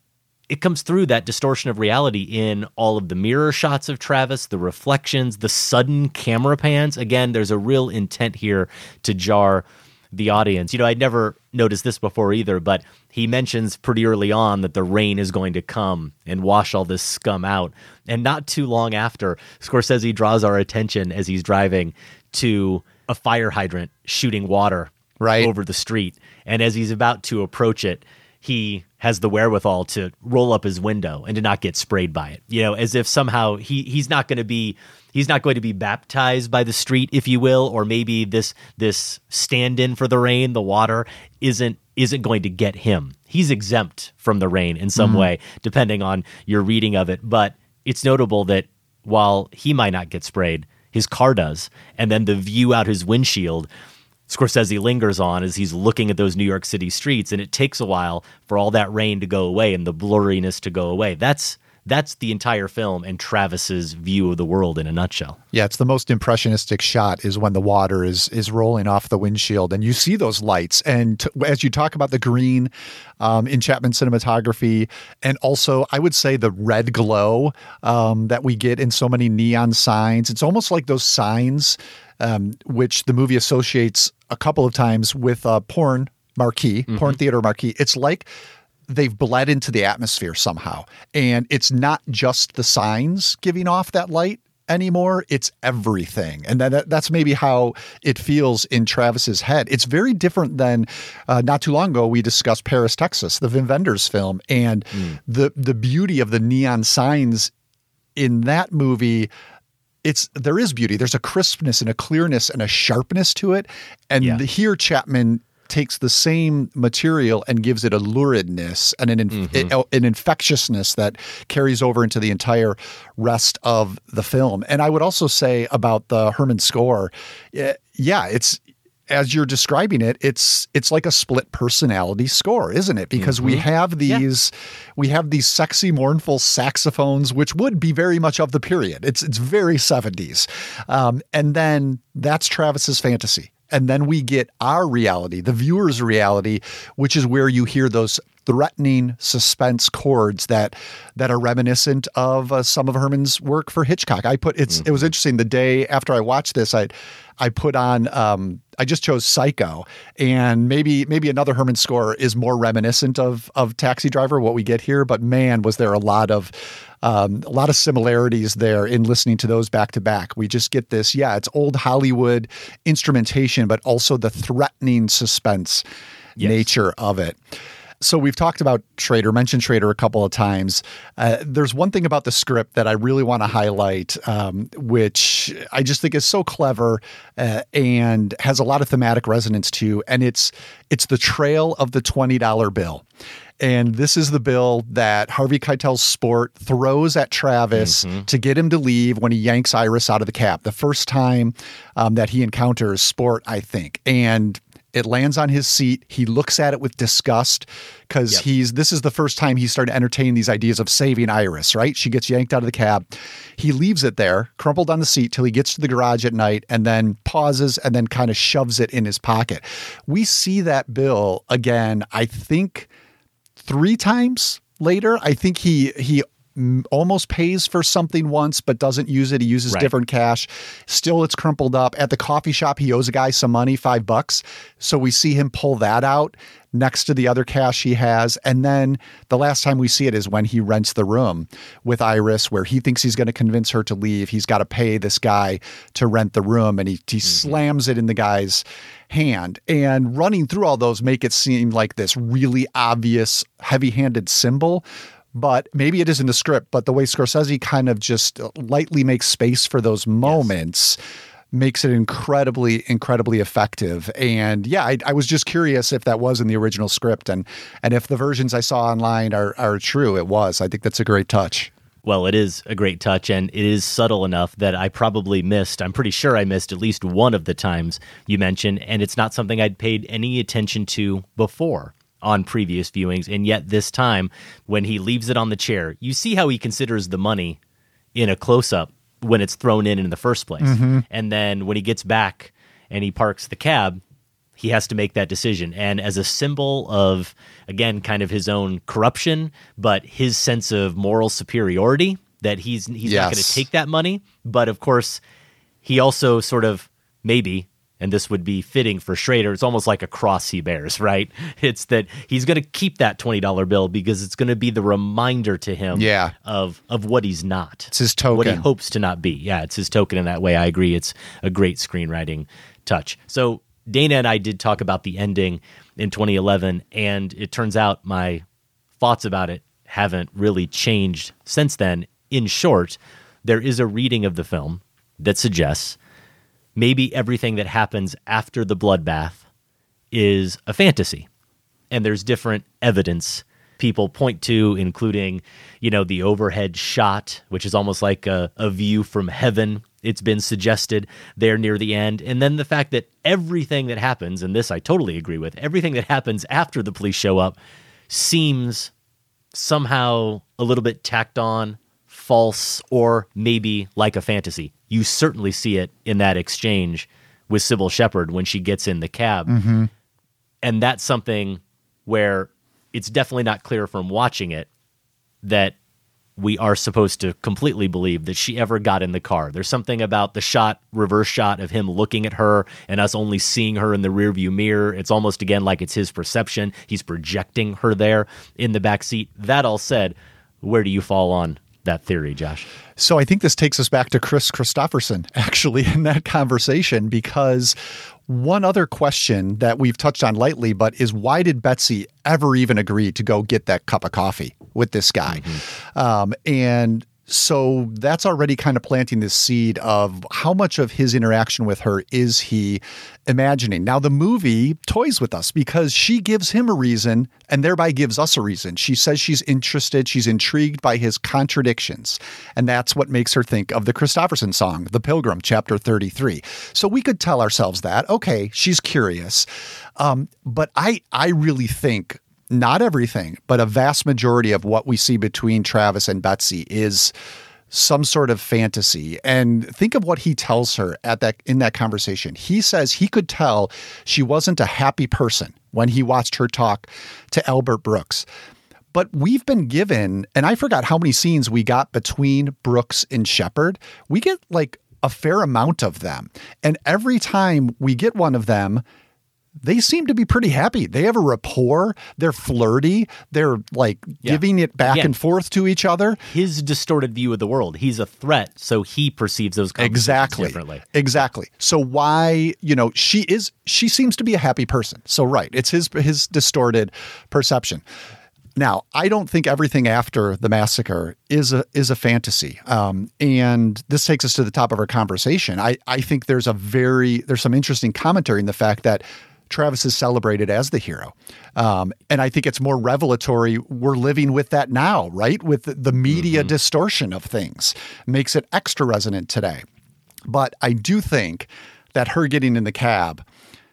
It comes through that distortion of reality in all of the mirror shots of Travis, the reflections, the sudden camera pans. Again, there's a real intent here to jar the audience. You know, I'd never noticed this before either, but he mentions pretty early on that the rain is going to come and wash all this scum out. And not too long after, Scorsese draws our attention as he's driving to a fire hydrant shooting water right over the street. And as he's about to approach it, he has the wherewithal to roll up his window and to not get sprayed by it. You know, as if somehow he he's not going to be he's not going to be baptized by the street, if you will, or maybe this this stand-in for the rain, the water, isn't isn't going to get him. He's exempt from the rain in some Mhm. way, depending on your reading of it. But it's notable that while he might not get sprayed, his car does. And then the view out his windshield, Scorsese lingers on as he's looking at those New York City streets, and it takes a while for all that rain to go away and the blurriness to go away. That's that's the entire film and Travis's view of the world in a nutshell. Yeah, it's the most impressionistic shot is when the water is is rolling off the windshield and you see those lights. And t- as you talk about the green um, in Chapman cinematography, and also I would say the red glow um, that we get in so many neon signs, it's almost like those signs um, which the movie associates a couple of times with a porn marquee, Mm-hmm. porn theater marquee. It's like they've bled into the atmosphere somehow. And it's not just the signs giving off that light anymore. It's everything. And that, that's maybe how it feels in Travis's head. It's very different than uh, not too long ago, we discussed Paris, Texas, the Wim Wenders film, and Mm. the, the beauty of the neon signs in that movie. It's there is beauty. There's a crispness and a clearness and a sharpness to it. And Yeah. the, here Chapman takes the same material and gives it a luridness and an, inf- Mhm. an infectiousness that carries over into the entire rest of the film. And I would also say about the Herman score, eh, yeah, it's as you're describing it, it's it's like a split personality score, isn't it? Because we Mhm. have these we have these sexy, mournful saxophones, which would be very much of the period. It's it's very seventies, um, and then that's Travis's fantasy. And then we get our reality, the viewer's reality, which is where you hear those threatening suspense chords that that are reminiscent of uh, some of Herman's work for Hitchcock. I put it's it was interesting. The day after I watched this, I I put on um, I just chose Psycho, and maybe maybe another Herman score is more reminiscent of of Taxi Driver, what we get here. But man, was there a lot of Um, a lot of similarities there in listening to those back to back. We just get this, yeah, it's old Hollywood instrumentation, but also the threatening suspense Yes. nature of it. So we've talked about Schrader, mentioned Schrader a couple of times. Uh, there's one thing about the script that I really want to highlight, um, which I just think is so clever uh, and has a lot of thematic resonance too. And it's it's the trail of the twenty dollar bill. And this is the bill that Harvey Keitel's Sport throws at Travis Mhm. to get him to leave when he yanks Iris out of the cab. The first time um, that he encounters Sport, I think. And it lands on his seat. He looks at it with disgust because Yep. he's this is the first time he started entertaining these ideas of saving Iris, right? She gets yanked out of the cab. He leaves it there, crumpled on the seat till he gets to the garage at night and then pauses and then kind of shoves it in his pocket. We see that bill again, I think, three times later. I think he he mm, almost pays for something once but doesn't use it. He uses Right. different cash. Still, it's crumpled up. At the coffee shop, he owes a guy some money, five bucks. So we see him pull that out next to the other cash he has. And then the last time we see it is when he rents the room with Iris, where he thinks he's going to convince her to leave. He's got to pay this guy to rent the room, and he, he slams it in the guy's hand. And running through all those make it seem like this really obvious, heavy-handed symbol. But maybe it is in the script, but the way Scorsese kind of just lightly makes space for those moments makes it incredibly, incredibly effective. And yeah, I, I was just curious if that was in the original script, and and if the versions I saw online are are true. It was. I think that's a great touch. Well, it is a great touch, and it is subtle enough that I probably missed, I'm pretty sure I missed at least one of the times you mentioned, and it's not something I'd paid any attention to before on previous viewings. And yet this time, when he leaves it on the chair, you see how he considers the money in a close-up when it's thrown in in the first place. Mhm. And then when he gets back and he parks the cab, he has to make that decision. And as a symbol of, again, kind of his own corruption, but his sense of moral superiority, that he's he's not going Yes. to take that money. But of course, he also sort of maybe, and this would be fitting for Schrader, it's almost like a cross he bears, right? It's that he's going to keep that twenty dollar bill because it's going to be the reminder to him Yeah. of of what he's not. It's his token. What he hopes to not be. Yeah, it's his token in that way. I agree. It's a great screenwriting touch. So Dana and I did talk about the ending in twenty eleven, and it turns out my thoughts about it haven't really changed since then. In short, there is a reading of the film that suggests maybe everything that happens after the bloodbath is a fantasy. And there's different evidence people point to, including, you know, the overhead shot, which is almost like a, a view from heaven. It's been suggested there near the end. And then the fact that everything that happens, and this I totally agree with, everything that happens after the police show up seems somehow a little bit tacked on, false, or maybe like a fantasy. You certainly see it in that exchange with Sybil Shepherd when she gets in the cab. Mm-hmm. And that's something where it's definitely not clear from watching it that we are supposed to completely believe that she ever got in the car. There's something about the shot, reverse shot of him looking at her and us only seeing her in the rearview mirror. It's almost, again, like it's his perception. He's projecting her there in the back seat. That all said, where do you fall on that theory, Josh? So I think this takes us back to Chris Christopherson, actually, in that conversation, because one other question that we've touched on lightly, but is why did Betsy ever even agree to go get that cup of coffee with this guy? Mm-hmm. Um, and so that's already kind of planting this seed of how much of his interaction with her is he imagining. Now, the movie toys with us because she gives him a reason and thereby gives us a reason. She says she's interested, she's intrigued by his contradictions. And that's what makes her think of the Christopherson song, The Pilgrim, chapter thirty-three. So we could tell ourselves that, okay, she's curious. Um, but I, I really think not everything, but a vast majority of what we see between Travis and Betsy is some sort of fantasy. And think of what he tells her at that in that conversation. He says he could tell she wasn't a happy person when he watched her talk to Albert Brooks. But we've been given, and I forgot how many scenes we got between Brooks and Shepherd. We get like a fair amount of them. And every time we get one of them, they seem to be pretty happy. They have a rapport. They're flirty. They're like Yeah. giving it back Again, and forth to each other. His distorted view of the world. He's a threat, so he perceives those conversations Exactly. differently. Exactly. So why, you know, she is, she seems to be a happy person. So right. It's his, his distorted perception. Now, I don't think everything after the massacre is a is a fantasy. Um, and this takes us to the top of our conversation. I, I think there's a very, there's some interesting commentary in the fact that Travis is celebrated as the hero. Um, and I think it's more revelatory. We're living with that now, right? With the, the media mm-hmm. distortion of things makes it extra resonant today. But I do think that her getting in the cab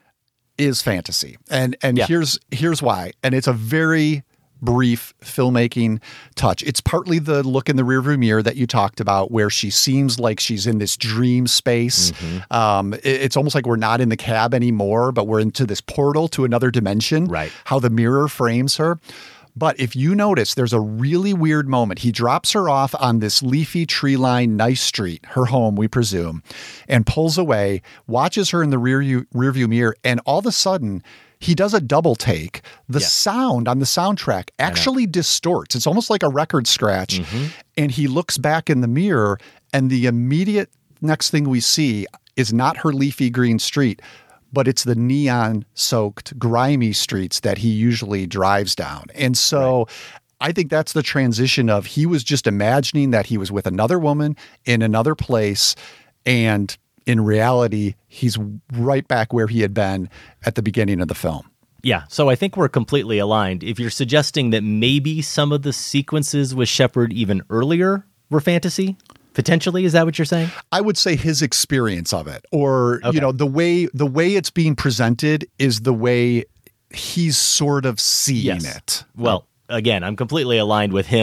is fantasy. And and Yeah. here's here's why. And it's a very brief filmmaking touch. It's partly the look in the rearview mirror that you talked about, where she seems like she's in this dream space. Mm-hmm. Um, it- it's almost like we're not in the cab anymore, but we're into this portal to another dimension. Right. How the mirror frames her. But if you notice, there's a really weird moment. He drops her off on this leafy tree-lined nice street, her home, we presume, and pulls away, watches her in the rear rearview mirror, and all of a sudden, he does a double take. The Yeah. sound on the soundtrack actually distorts. It's almost like a record scratch. Mm-hmm. And he looks back in the mirror, and the immediate next thing we see is not her leafy green street, but it's the neon-soaked, grimy streets that he usually drives down. And so right. I think that's the transition of he was just imagining that he was with another woman in another place, and in reality, he's right back where he had been at the beginning of the film. Yeah, so I think we're completely aligned. If you're suggesting that maybe some of the sequences with Shepherd even earlier were fantasy, potentially, is that what you're saying? I would say his experience of it, or Okay. you know, the way the way it's being presented is the way he's sort of seeing Yes. it. Well, again, I'm completely aligned with him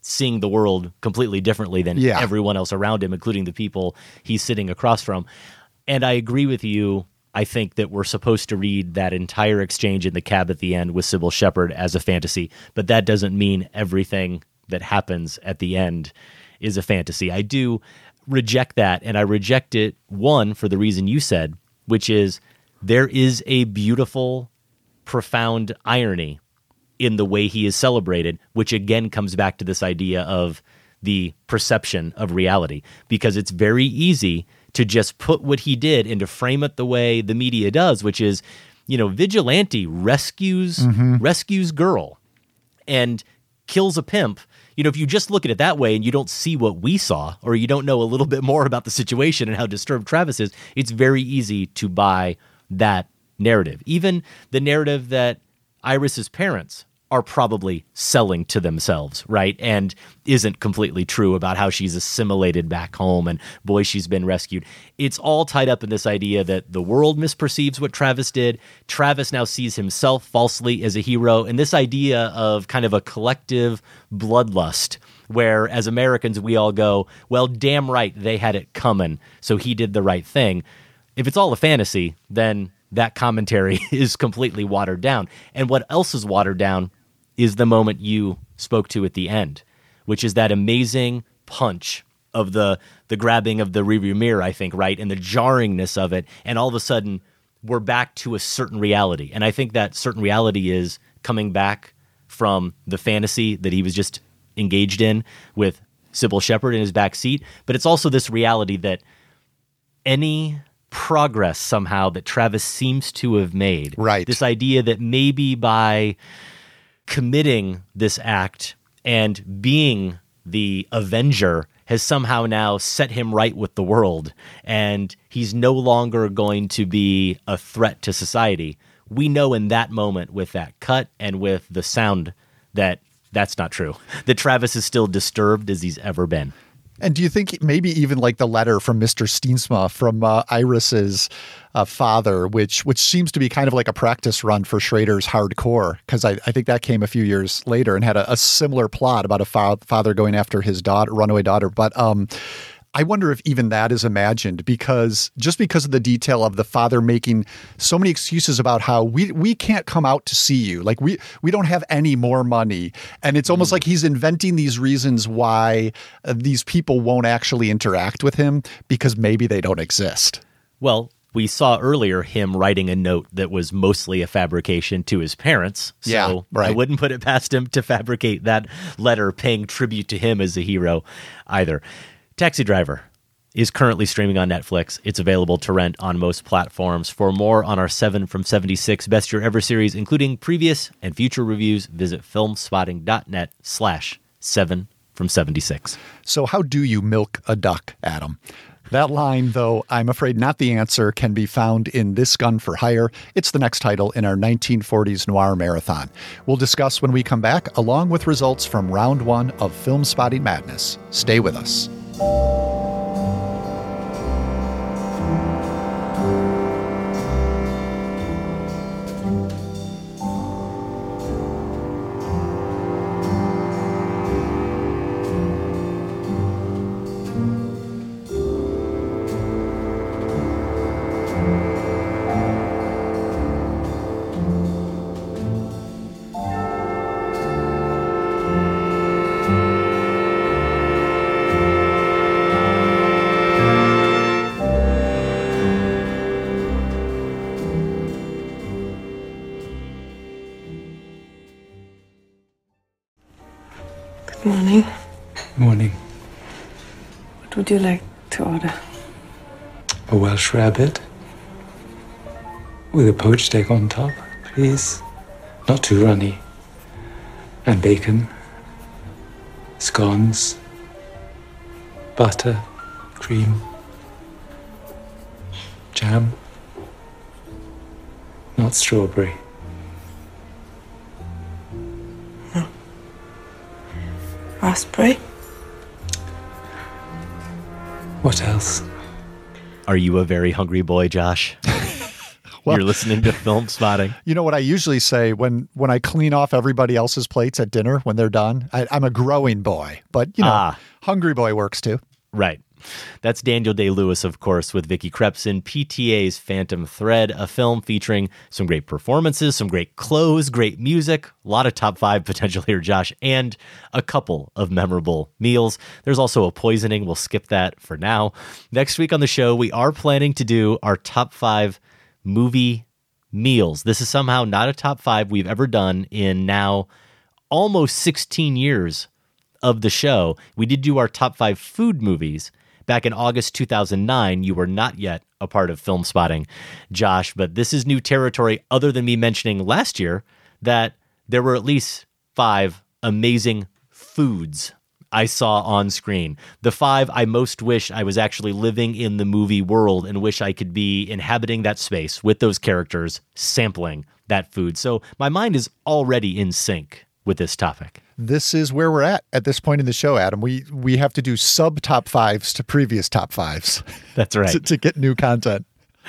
seeing the world completely differently than Yeah. everyone else around him, including the people he's sitting across from. And I agree with you. I think that we're supposed to read that entire exchange in the cab at the end with Sybil Shepherd as a fantasy, but that doesn't mean everything that happens at the end is a fantasy. I do reject that, and I reject it, one, for the reason you said, which is there is a beautiful, profound irony in the way he is celebrated, which again comes back to this idea of the perception of reality, because it's very easy to just put what he did and to frame it the way the media does, which is, you know, vigilante rescues Mm-hmm. rescues girl and kills a pimp. You know, if you just look at it that way and you don't see what we saw, or you don't know a little bit more about the situation and how disturbed Travis is, it's very easy to buy that narrative. Even the narrative that Iris's parents are probably selling to themselves, right? And isn't completely true about how she's assimilated back home and boy, she's been rescued. It's all tied up in this idea that the world misperceives what Travis did. Travis now sees himself falsely as a hero. And this idea of kind of a collective bloodlust where as Americans, we all go, well, damn right, they had it coming, so he did the right thing. If it's all a fantasy, then that commentary is completely watered down. And what else is watered down is the moment you spoke to at the end, which is that amazing punch of the the grabbing of the rearview mirror, I think, right? And the jarringness of it. And all of a sudden, we're back to a certain reality. And I think that certain reality is coming back from the fantasy that he was just engaged in with Sybil Shepherd in his back seat. But it's also this reality that any progress somehow that Travis seems to have made, right? This idea that maybe by committing this act and being the avenger has somehow now set him right with the world, and he's no longer going to be a threat to society. We know in that moment with that cut and with the sound that that's not true, that Travis is still disturbed as he's ever been. And do you think maybe even like the letter from Mister Steensma from uh, Iris's uh, father, which which seems to be kind of like a practice run for Schrader's Hardcore, because I, I think that came a few years later and had a, a similar plot about a fa- father going after his daughter, runaway daughter. But um, I wonder if even that is imagined, because just because of the detail of the father making so many excuses about how we we can't come out to see you, like we we don't have any more money, and it's almost mm. like he's inventing these reasons why uh, these people won't actually interact with him because maybe they don't exist. Well, we saw earlier him writing a note that was mostly a fabrication to his parents. So yeah, right. I wouldn't put it past him to fabricate that letter paying tribute to him as a hero either. Taxi Driver is currently streaming on Netflix. It's available to rent on most platforms. For more on our seven from seventy-six Best Year Ever series, including previous and future reviews, visit filmspotting.net slash seven from seventy-six. So how do you milk a duck, Adam? That line, though, I'm afraid not the answer, can be found in This Gun for Hire. It's the next title in our nineteen forties noir marathon. We'll discuss when we come back, along with results from round one of Film Spotting Madness. Stay with us. Morning. Morning. What would you like to order? A Welsh rabbit with a poached egg on top, please. Not too runny. And bacon, scones, butter, cream, jam. Not strawberry. Raspberry. What else? Are you a very hungry boy, Josh? Well, You're listening to Film Spotting. You know what I usually say when, when I clean off everybody else's plates at dinner when they're done? I, I'm a growing boy, but, you know, Ah. hungry boy works too. Right. That's Daniel Day-Lewis, of course, with Vicky Krieps in P T A's Phantom Thread, a film featuring some great performances, some great clothes, great music, a lot of top five potential here, Josh, and a couple of memorable meals. There's also a poisoning. We'll skip that for now. Next week on the show, we are planning to do our top five movie meals. This is somehow not a top five we've ever done in now almost sixteen years of the show. We did do our top five food movies back in August two thousand nine. You were not yet a part of Film Spotting, Josh, but this is new territory other than me mentioning last year that there were at least five amazing foods I saw on screen. The five I most wish I was actually living in the movie world and wish I could be inhabiting that space with those characters, sampling that food. So my mind is already in sync with this topic. This is where we're at at this point in the show, Adam. We we have to do sub top fives to previous top fives. That's right. to, to get new content.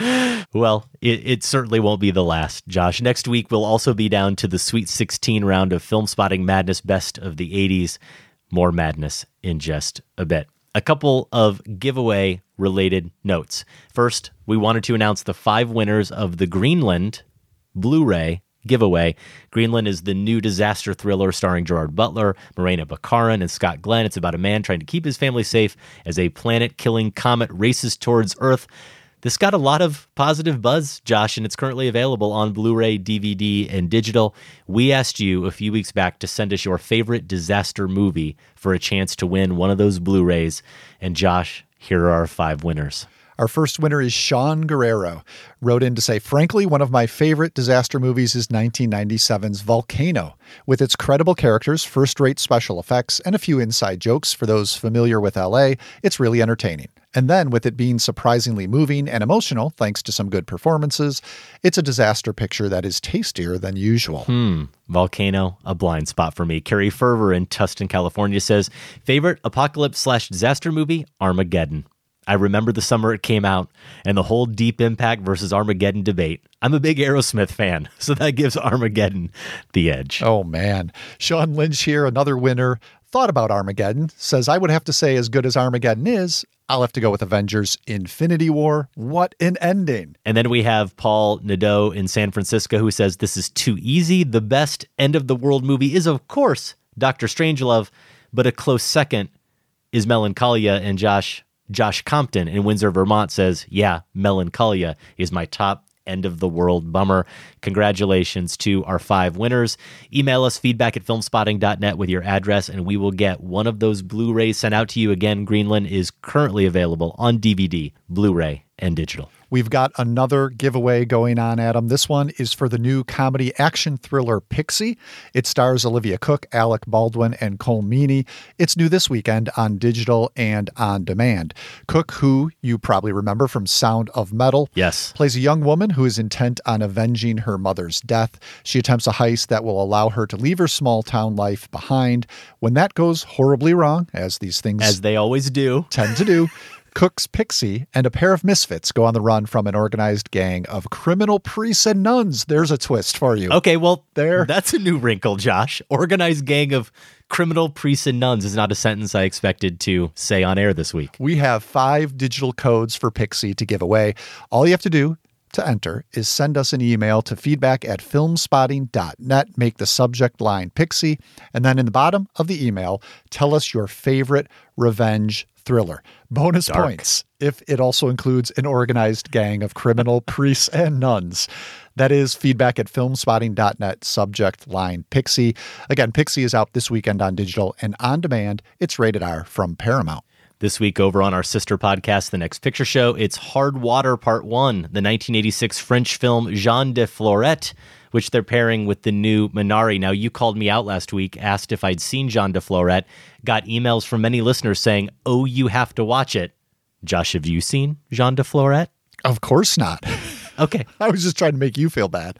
Well, it, it certainly won't be the last, Josh. Next week, we'll also be down to the Sweet sixteen round of Film Spotting Madness Best of the eighties. More madness in just a bit. A couple of giveaway-related notes. First, we wanted to announce the five winners of the Greenland Blu-ray giveaway. Greenland is the new disaster thriller starring Gerard Butler, Morena Baccarin, and Scott Glenn. It's about a man trying to keep his family safe as a planet-killing comet races towards Earth. This got a lot of positive buzz, Josh, and it's currently available on Blu-ray, D V D, and digital. We asked you a few weeks back to send us your favorite disaster movie for a chance to win one of those Blu-rays. And Josh, here are our five winners. Our first winner is Sean Guerrero. Wrote in to say, frankly, one of my favorite disaster movies is nineteen ninety-seven's Volcano. With its credible characters, first-rate special effects, and a few inside jokes for those familiar with L A, it's really entertaining. And then, with it being surprisingly moving and emotional, thanks to some good performances, it's a disaster picture that is tastier than usual. Hmm. Volcano, a blind spot for me. Carrie Ferver in Tustin, California says, favorite apocalypse slash disaster movie? Armageddon. I remember the summer it came out and the whole Deep Impact versus Armageddon debate. I'm a big Aerosmith fan, so that gives Armageddon the edge. Oh, man. Sean Lynch here, another winner. Thought about Armageddon. Says, I would have to say, as good as Armageddon is, I'll have to go with Avengers Infinity War. What an ending. And then we have Paul Nadeau in San Francisco who says, this is too easy. The best end-of-the-world movie is, of course, Doctor Strangelove, but a close second is Melancholia. And Josh... Josh Compton in Windsor, Vermont says, yeah, Melancholia is my top end-of-the-world bummer. Congratulations to our five winners. Email us feedback at filmspotting dot net with your address, and we will get one of those Blu-rays sent out to you. Again, Greenland is currently available on D V D, Blu-ray, and digital. We've got another giveaway going on, Adam. This one is for the new comedy action thriller Pixie. It stars Olivia Cook, Alec Baldwin, and Cole Meany. It's new this weekend on digital and on demand. Cook, who you probably remember from Sound of Metal, yes, plays a young woman who is intent on avenging her mother's death. She attempts a heist that will allow her to leave her small town life behind. When that goes horribly wrong, as these things as they always do, tend to do, Cook's Pixie and a pair of misfits go on the run from an organized gang of criminal priests and nuns. There's a twist for you. Okay, well, there. That's a new wrinkle, Josh. Organized gang of criminal priests and nuns is not a sentence I expected to say on air this week. We have five digital codes for Pixie to give away. All you have to do to enter is send us an email to feedback at filmspotting dot net, make the subject line Pixie, and then in the bottom of the email, tell us your favorite revenge thriller. Bonus Dark. points if it also includes an organized gang of criminal priests and nuns. That is feedback at filmspotting dot net, subject line Pixie. Again, Pixie is out this weekend on digital and on demand. It's rated R from Paramount. This week over on our sister podcast, The Next Picture Show, it's Hard Water Part one, the nineteen eighty-six French film Jean de Florette, which they're pairing with the new Minari. Now, you called me out last week, asked if I'd seen Jean de Florette, got emails from many listeners saying, oh, you have to watch it. Josh, have you seen Jean de Florette? Of course not. Okay. I was just trying to make you feel bad.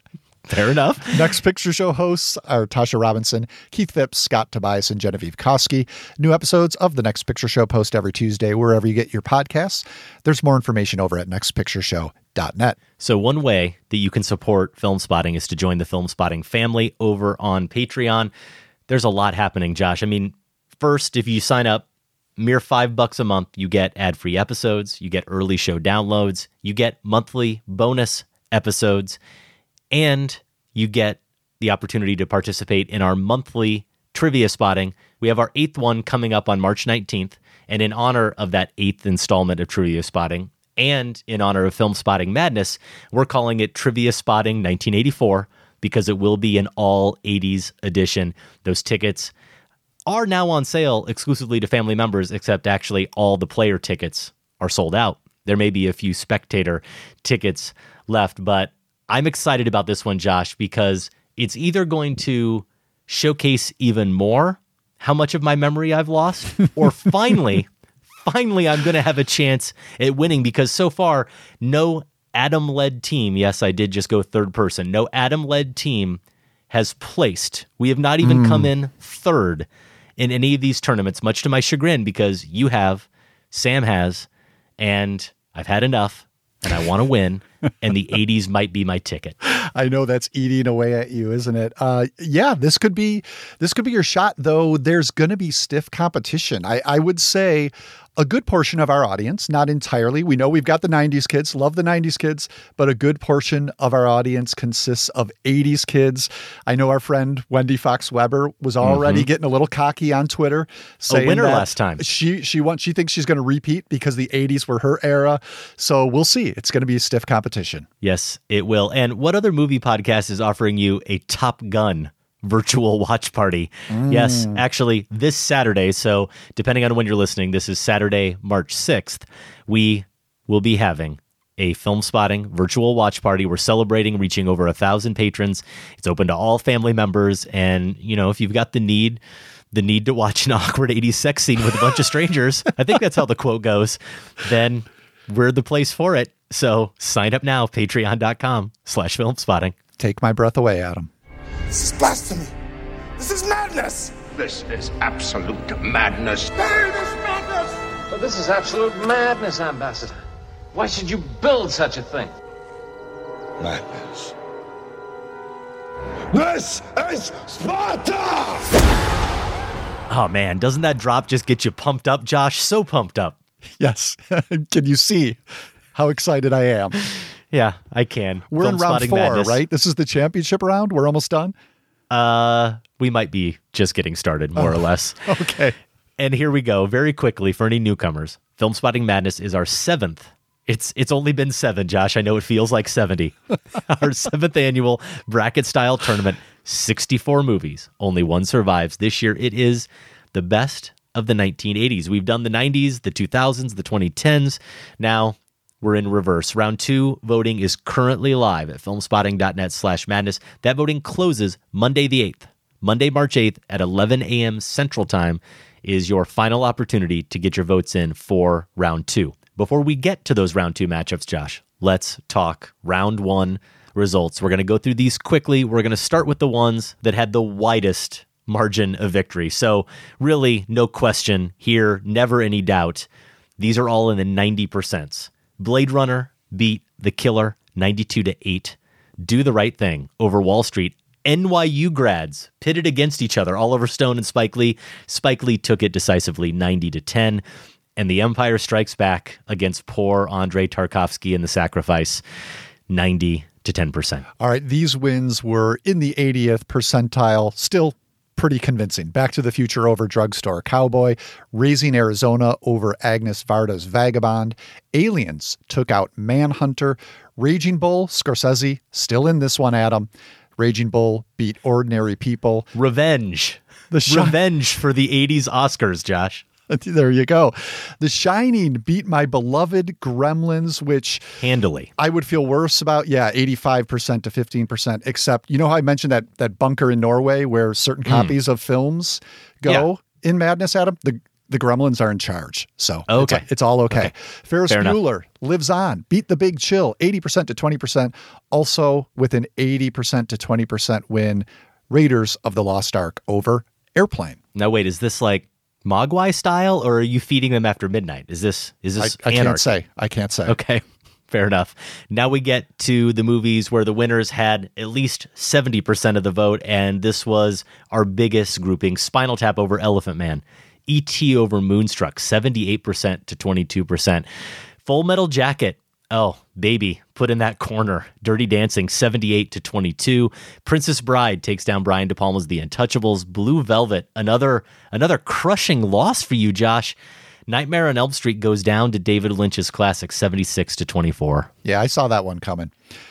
Fair enough. Next Picture Show hosts are Tasha Robinson, Keith Phipps, Scott Tobias, and Genevieve Koski. New episodes of The Next Picture Show post every Tuesday wherever you get your podcasts. There's more information over at next picture show dot net. So one way that you can support Film Spotting is to join the Film Spotting family over on Patreon. There's a lot happening, Josh. I mean, first, if you sign up, mere five bucks a month, you get ad-free episodes, you get early show downloads, you get monthly bonus episodes, and you get the opportunity to participate in our monthly trivia spotting. We have our eighth one coming up on March nineteenth, and in honor of that eighth installment of Trivia Spotting, and in honor of Film Spotting Madness, we're calling it Trivia Spotting nineteen eighty-four, because it will be an all eighties edition. Those tickets are now on sale exclusively to family members, except actually all the player tickets are sold out. There may be a few spectator tickets left, but I'm excited about this one, Josh, because it's either going to showcase even more how much of my memory I've lost, or finally, finally, I'm going to have a chance at winning, because so far, no Adam-led team, yes, I did just go third person, no Adam-led team has placed. We have not even mm. come in third in any of these tournaments, much to my chagrin, because you have, Sam has, and I've had enough. And I want to win, and the eighties might be my ticket. I know that's eating away at you, isn't it? Uh, yeah, this could be this could be your shot, though there's going to be stiff competition. I, I would say a good portion of our audience, not entirely. We know we've got the nineties kids, love the nineties kids, but a good portion of our audience consists of eighties kids. I know our friend Wendy Fox Weber was already mm-hmm. getting a little cocky on Twitter, saying a winner that last time. She she wants she thinks she's going to repeat because the eighties were her era. So we'll see. It's going to be a stiff competition. Yes, it will. And what other movie podcast is offering you a Top Gun virtual watch party? Mm. Yes, actually, this Saturday, so depending on when you're listening, this is Saturday, March sixth, we will be having a Film Spotting virtual watch party. We're celebrating reaching over a thousand patrons. It's open to all family members, and, you know, if you've got the need, the need to watch an awkward eighties sex scene with a bunch of strangers, I think that's how the quote goes, then we're the place for it. So sign up now, patreon.com slash film spotting. Take my breath away, Adam. This is blasphemy. This is madness. This is absolute madness. Bury this madness. But this is absolute madness, Ambassador. Why should you build such a thing? Madness. This is Sparta! Oh, man, doesn't that drop just get you pumped up, Josh? So pumped up. Yes. Can you see how excited I am? Yeah, I can. We're Film in round four, madness. right? This is the championship round? We're almost done? Uh, we might be just getting started, more oh, or less. Okay. And here we go. Very quickly, for any newcomers, Film Spotting Madness is our seventh. It's it's only been seven, Josh. I know it feels like seventy. Our seventh annual bracket-style tournament, sixty-four movies. Only one survives. This year, it is the best of the nineteen eighties. We've done the nineties, the two thousands, the twenty tens. Now we're in reverse. Round two voting is currently live at filmspotting.net slash madness. That voting closes Monday the eighth. Monday, March eighth at eleven a.m. Central Time is your final opportunity to get your votes in for round two. Before we get to those round two matchups, Josh, let's talk round one results. We're going to go through these quickly. We're going to start with the ones that had the widest margin of victory. So really, no question here, never any doubt. These are all in the ninety percents. Blade Runner beat The Killer ninety-two to eight. Do the Right Thing over Wall Street. N Y U grads pitted against each other, Oliver Stone and Spike Lee. Spike Lee took it decisively ninety to ten. And The Empire Strikes Back against poor Andrei Tarkovsky in The Sacrifice, ninety to ten percent. All right, these wins were in the eightieth percentile, still pretty convincing. Back to the Future over Drugstore Cowboy, Raising Arizona over Agnes Varda's Vagabond, Aliens took out Manhunter, Raging Bull, Scorsese, still in this one, Adam. Raging Bull beat Ordinary People. Revenge. The shi- Revenge for the eighties Oscars, Josh. There you go. The Shining beat my beloved Gremlins, which handily I would feel worse about. Yeah, eighty-five percent to fifteen percent, except, you know how I mentioned that that bunker in Norway where certain copies mm. of films go yeah. in Madness, Adam? The the Gremlins are in charge. So okay. it's, it's all okay. okay. Ferris Fair Bueller enough. Lives On, Beat the Big Chill, eighty percent to twenty percent. Also with an eighty percent to twenty percent win, Raiders of the Lost Ark over Airplane. Now, wait, is this like Mogwai style, or are you feeding them after midnight? Is this, is this I, I anarchy? can't say. I can't say. Okay. Fair enough. Now we get to the movies where the winners had at least seventy percent of the vote, and this was our biggest grouping. Spinal Tap over Elephant Man. E T over Moonstruck, seventy-eight percent to twenty-two percent. Full Metal Jacket, oh, baby, put in that corner. Dirty Dancing, seventy-eight to twenty-two. Princess Bride takes down Brian De Palma's The Untouchables. Blue Velvet, another another crushing loss for you, Josh. Nightmare on Elm Street goes down to David Lynch's classic, seventy-six to twenty-four. Yeah, I saw that one coming.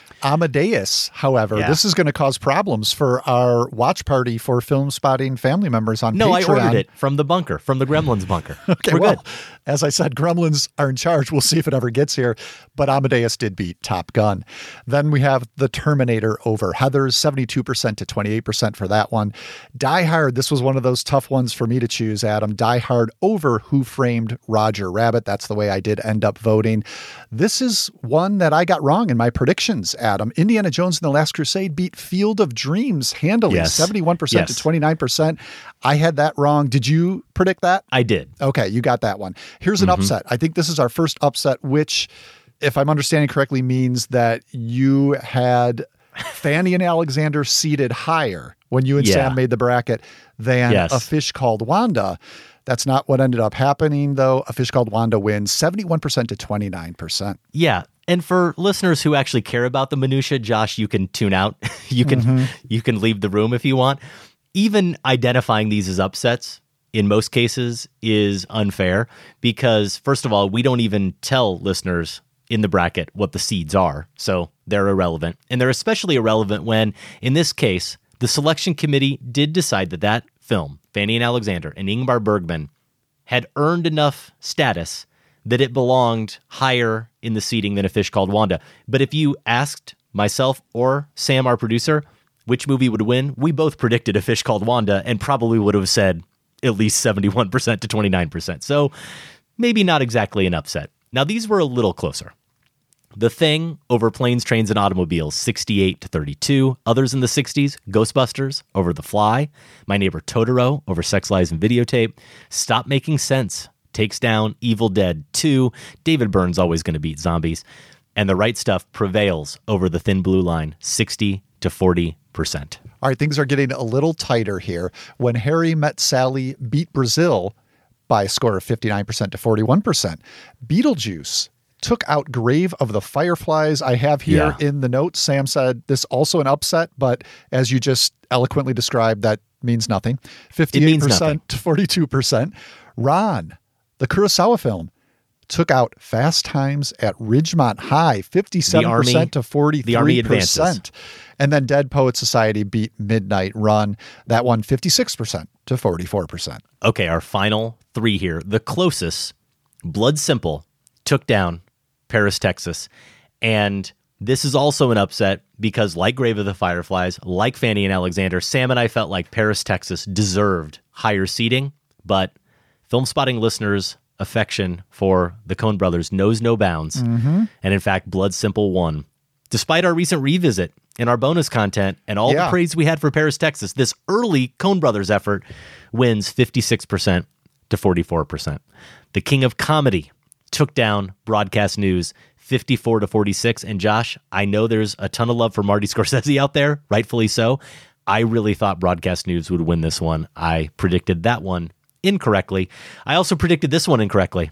Amadeus, however, yeah. this is going to cause problems for our watch party for Film Spotting family members on no, Patreon. No, I ordered it from the bunker, from the Gremlins bunker. okay, We're well, good. As I said, Gremlins are in charge. We'll see if it ever gets here. But Amadeus did beat Top Gun. Then we have The Terminator over Heathers, seventy-two percent to twenty-eight percent for that one. Die Hard, this was one of those tough ones for me to choose, Adam. Die Hard over Who Framed Roger Rabbit. That's the way I did end up voting. This is one that I got wrong in my predictions, Adam. Indiana Jones and the Last Crusade beat Field of Dreams handily, yes. seventy-one percent yes. to twenty-nine percent. I had that wrong. Did you predict that? I did. Okay, you got that one. Here's an mm-hmm. upset. I think this is our first upset, which, if I'm understanding correctly, means that you had Fanny and Alexander seated higher when you and yeah. Sam made the bracket than yes. A Fish Called Wanda. That's not what ended up happening, though. A Fish Called Wanda wins seventy-one percent to twenty-nine percent. Yeah. And for listeners who actually care about the minutia, Josh, you can tune out. you can mm-hmm. you can leave the room if you want. Even identifying these as upsets in most cases is unfair because, first of all, we don't even tell listeners in the bracket what the seeds are, so they're irrelevant. And they're especially irrelevant when, in this case, the selection committee did decide that that film, Fanny and Alexander and Ingmar Bergman, had earned enough status that it belonged higher in the seating than A Fish Called Wanda. But if you asked myself or Sam, our producer, which movie would win, we both predicted A Fish Called Wanda and probably would have said at least seventy-one percent to twenty-nine percent. So maybe not exactly an upset. Now, these were a little closer. The Thing over Planes, Trains, and Automobiles, sixty-eight to thirty-two. Others in the sixties, Ghostbusters over The Fly. My Neighbor Totoro over Sex, Lies, and Videotape. Stop Making Sense takes down Evil Dead two. David Byrne's always going to beat zombies. And The Right Stuff prevails over The Thin Blue Line, sixty to forty percent. All right, things are getting a little tighter here. When Harry Met Sally beat Brazil by a score of fifty-nine percent to forty-one percent. Beetlejuice took out Grave of the Fireflies. I have here yeah. in the notes, Sam said this also an upset, but as you just eloquently described, that means nothing. fifty-eight percent nothing. To forty-two percent. Ron, the Kurosawa film, took out Fast Times at Ridgemont High, fifty-seven percent Army, to forty-three percent. The Army advances. And then Dead Poet Society beat Midnight Run. That won fifty-six percent to forty-four percent. Okay, our final three here. The closest, Blood Simple, took down Paris, Texas. And this is also an upset because, like Grave of the Fireflies, like Fanny and Alexander, Sam and I felt like Paris, Texas deserved higher seating. But Film Spotting listeners' affection for the Coen brothers knows no bounds. Mm-hmm. And in fact, Blood Simple won. Despite our recent revisit and our bonus content and all yeah. the praise we had for Paris, Texas, this early Coen brothers effort wins fifty-six percent to forty-four percent. The King of Comedy took down Broadcast News fifty-four to forty-six. And Josh, I know there's a ton of love for Marty Scorsese out there, rightfully so. I really thought Broadcast News would win this one. I predicted that one incorrectly. I also predicted this one incorrectly.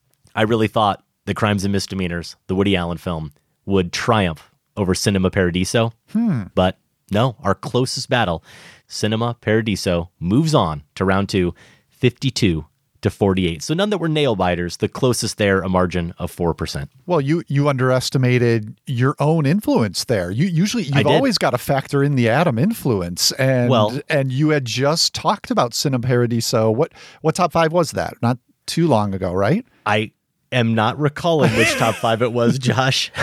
I really thought The Crimes and Misdemeanors, the Woody Allen film, would triumph over Cinema Paradiso. Hmm. But no, our closest battle, Cinema Paradiso, moves on to round two, fifty-two to forty-eight. So none that were nail biters. The closest there, a margin of four percent. Well, you you underestimated your own influence there. You usually you've always got to factor in the Adam influence, and well, and you had just talked about Cinema Paradiso. What what top five was that? Not too long ago, right? I am not recalling which top five it was, Josh.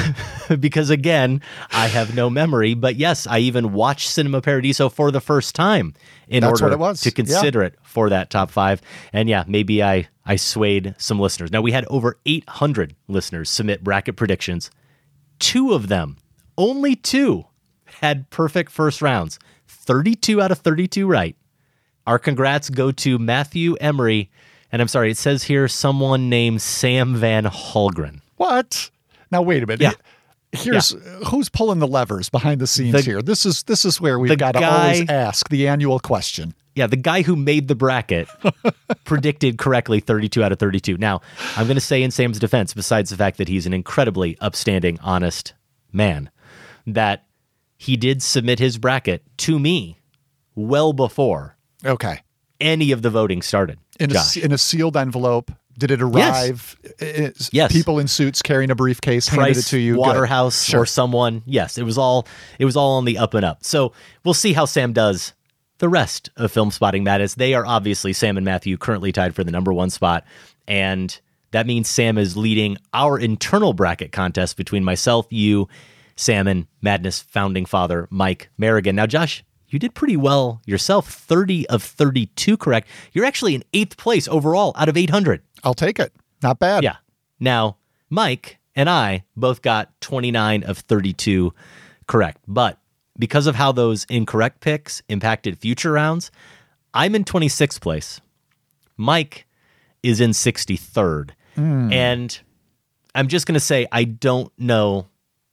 because again, I have no memory. But yes, I even watched Cinema Paradiso for the first time in That's order what it was. to consider Yeah. it for that top five. And yeah, maybe I, I swayed some listeners. Now, we had over eight hundred listeners submit bracket predictions. Two of them, only two, had perfect first rounds. thirty-two out of thirty-two right. Our congrats go to Matthew Emery. And I'm sorry, it says here someone named Sam Van Holgren. What? Now, wait a minute. Yeah. Here's who's pulling the levers behind the scenes The- here. This is this is where we've the got to guy- always ask the annual question. Yeah, the guy who made the bracket predicted correctly thirty-two out of thirty-two. Now, I'm going to say in Sam's defense, besides the fact that he's an incredibly upstanding, honest man, that he did submit his bracket to me well before Okay. any of the voting started. In a, Josh. in a sealed envelope. Did it arrive? Yes. Yes. People in suits carrying a briefcase handed Price, it to you. Good. Waterhouse, Sure. or someone. Yes, it was all it was all on the up and up. So we'll see how Sam does the rest of Film Spotting Madness. They are obviously, Sam and Matthew, currently tied for the number one spot, and that means Sam is leading our internal bracket contest between myself, you, Sam, and Madness founding father Mike Merrigan. Now, Josh, you did pretty well yourself. thirty of thirty-two correct. You're actually in eighth place overall out of eight hundred. I'll take it. Not bad. Yeah. Now, Mike and I both got twenty-nine of thirty-two correct. But because of how those incorrect picks impacted future rounds, I'm in twenty-sixth place. Mike is in sixty-third. Mm. And I'm just going to say, I don't know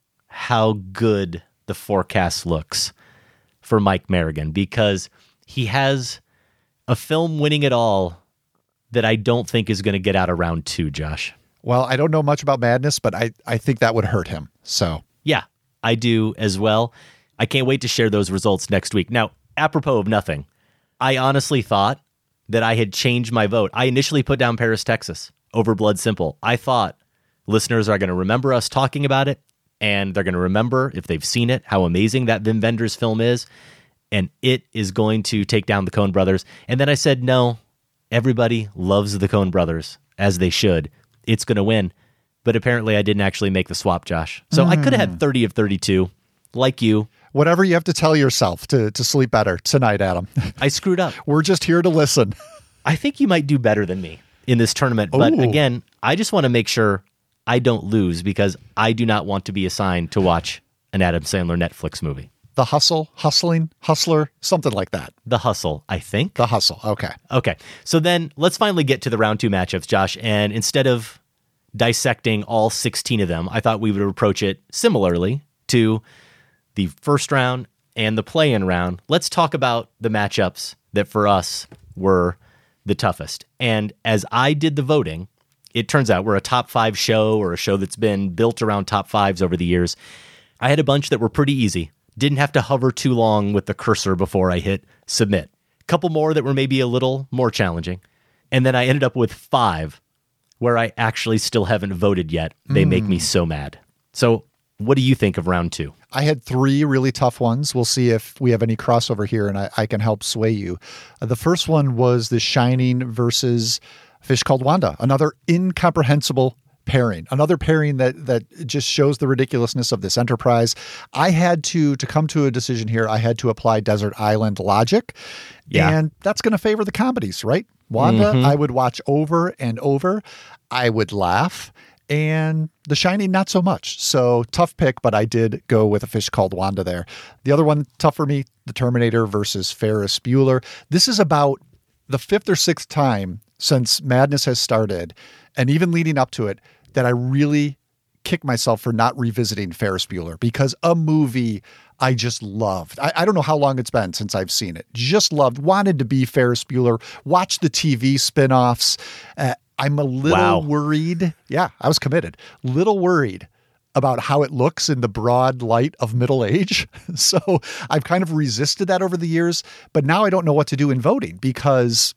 how good the forecast looks for Mike Merrigan, because he has a film winning it all that I don't think is going to get out of round two, Josh. Well, I don't know much about Madness, but I, I think that would hurt him. So Yeah, I do as well. I can't wait to share those results next week. Now, apropos of nothing, I honestly thought that I had changed my vote. I initially put down Paris, Texas over Blood Simple. I thought listeners are going to remember us talking about it, and they're going to remember, if they've seen it, how amazing that Wim Wenders film is, and it is going to take down the Coen brothers. And then I said, no, everybody loves the Coen brothers, as they should. It's going to win. But apparently I didn't actually make the swap, Josh. So Mm. I could have had thirty of thirty-two, like you. whatever you have to tell yourself to, to sleep better tonight, Adam. I screwed up. We're just here to listen. I think you might do better than me in this tournament. But Ooh. again, I just want to make sure I don't lose, because I do not want to be assigned to watch an Adam Sandler Netflix movie. The Hustle, Hustling, Hustler, something like that. The Hustle, I think. The Hustle. Okay. Okay. So then let's finally get to the round two matchups, Josh. And instead of dissecting all sixteen of them, I thought we would approach it similarly to the first round and the play-in round. Let's talk about the matchups that for us were the toughest. And as I did the voting, it turns out we're a top five show, or a show that's been built around top fives over the years. I had a bunch that were pretty easy. Didn't have to hover too long with the cursor before I hit submit. A couple more that were maybe a little more challenging. And then I ended up with five where I actually still haven't voted yet. They Mm. make me so mad. So what do you think of round two? I had three really tough ones. We'll see if we have any crossover here, and I, I can help sway you. Uh, the first one was The Shining versus Fish Called Wanda, another incomprehensible pairing, another pairing that that just shows the ridiculousness of this enterprise. I had to, to come to a decision here, I had to apply Desert Island logic, Yeah. and that's going to favor the comedies, right? Wanda, Mhm. I would watch over and over. I would laugh. And The Shining, not so much. So tough pick, but I did go with A Fish Called Wanda there. The other one, tough for me, The Terminator versus Ferris Bueller. This is about the fifth or sixth time since Madness has started, and even leading up to it, that I really kick myself for not revisiting Ferris Bueller, because a movie I just loved. I, I don't know how long it's been since I've seen it. Just loved, wanted to be Ferris Bueller, watched the T V spinoffs. Uh, I'm a little Wow. worried. Yeah, I was committed. Little worried about how it looks in the broad light of middle age. So I've kind of resisted that over the years, but now I don't know what to do in voting, because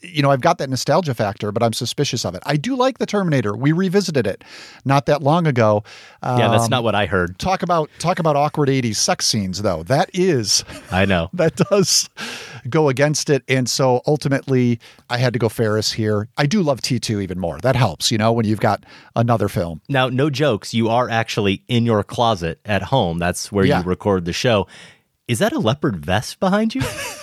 you know, I've got that nostalgia factor, but I'm suspicious of it. I do like the Terminator. We revisited it not that long ago. Um, yeah, that's not what I heard. Talk about talk about awkward eighties sex scenes, though. That is, I know that does go against it, and so ultimately, I had to go Ferris here. I do love T two even more. That helps, you know, when you've got another film. Now, no jokes. You are actually in your closet at home. That's where Yeah. you record the show. Is that a leopard vest behind you?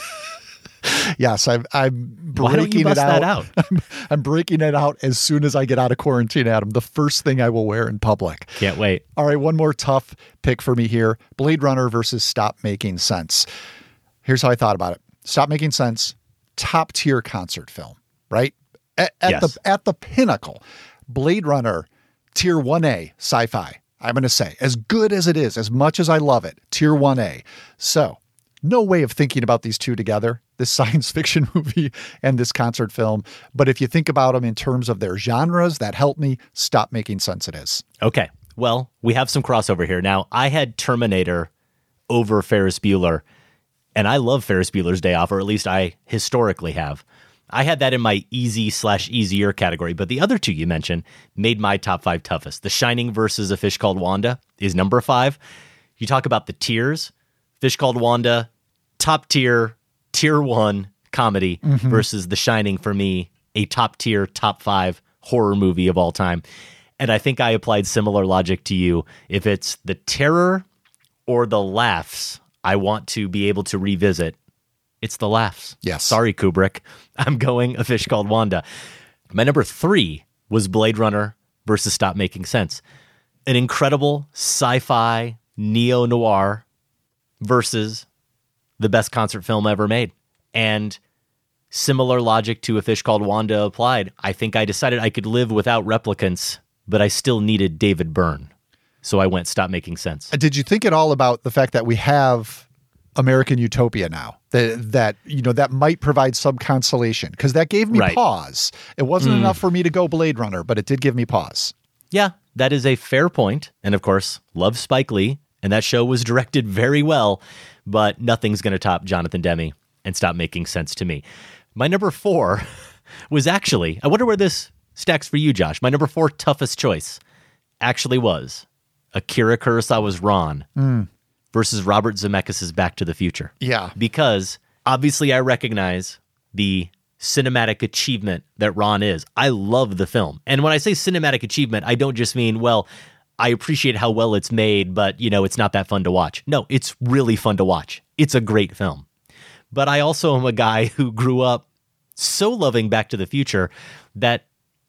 Yes, I'm, I'm breaking Why don't you bust it out. that out? I'm, I'm breaking it out as soon as I get out of quarantine, Adam. The first thing I will wear in public. Can't wait. All right, one more tough pick for me here. Blade Runner versus Stop Making Sense. Here's how I thought about it. Stop Making Sense, top tier concert film, right? At, at Yes. the at the pinnacle. Blade Runner, tier one A sci-fi. I'm going to say, as good as it is, as much as I love it, tier one A. So, no way of thinking about these two together, this science fiction movie and this concert film. But if you think about them in terms of their genres, that helped me. Stop Making Sense it is. Okay. Well, we have some crossover here. Now, I had Terminator over Ferris Bueller, and I love Ferris Bueller's Day Off, or at least I historically have. I had that in my easy slash easier category, but the other two you mentioned made my top five toughest. The Shining versus A Fish Called Wanda is number five. You talk about the tiers. Fish Called Wanda, top tier, tier one comedy Mhm. versus The Shining for me, a top tier, top five horror movie of all time. And I think I applied similar logic to you. If it's the terror or the laughs I want to be able to revisit, it's the laughs. Yes. Sorry, Kubrick. I'm going A Fish Called Wanda. My number three was Blade Runner versus Stop Making Sense. An incredible sci-fi neo-noir versus the best concert film ever made. And similar logic to A Fish Called Wanda applied. I think I decided I could live without replicants, but I still needed David Byrne. So I went Stop Making Sense. Did you think at all about the fact that we have American Utopia now? That, that you know, that might provide some consolation, because that gave me Right. pause. It wasn't Mm. enough for me to go Blade Runner, but it did give me pause. Yeah, that is a fair point. And of course, love Spike Lee, and that show was directed very well, but nothing's going to top Jonathan Demme and Stop Making Sense to me. My number four was actually, I wonder where this stacks for you, Josh. My number four toughest choice actually was Akira Kurosawa's Ron Mm. versus Robert Zemeckis' Back to the Future. Yeah. Because obviously I recognize the cinematic achievement that Ron is. I love the film. And when I say cinematic achievement, I don't just mean, well, I appreciate how well it's made, but, you know, it's not that fun to watch. No, it's really fun to watch. It's a great film. But I also am a guy who grew up so loving Back to the Future that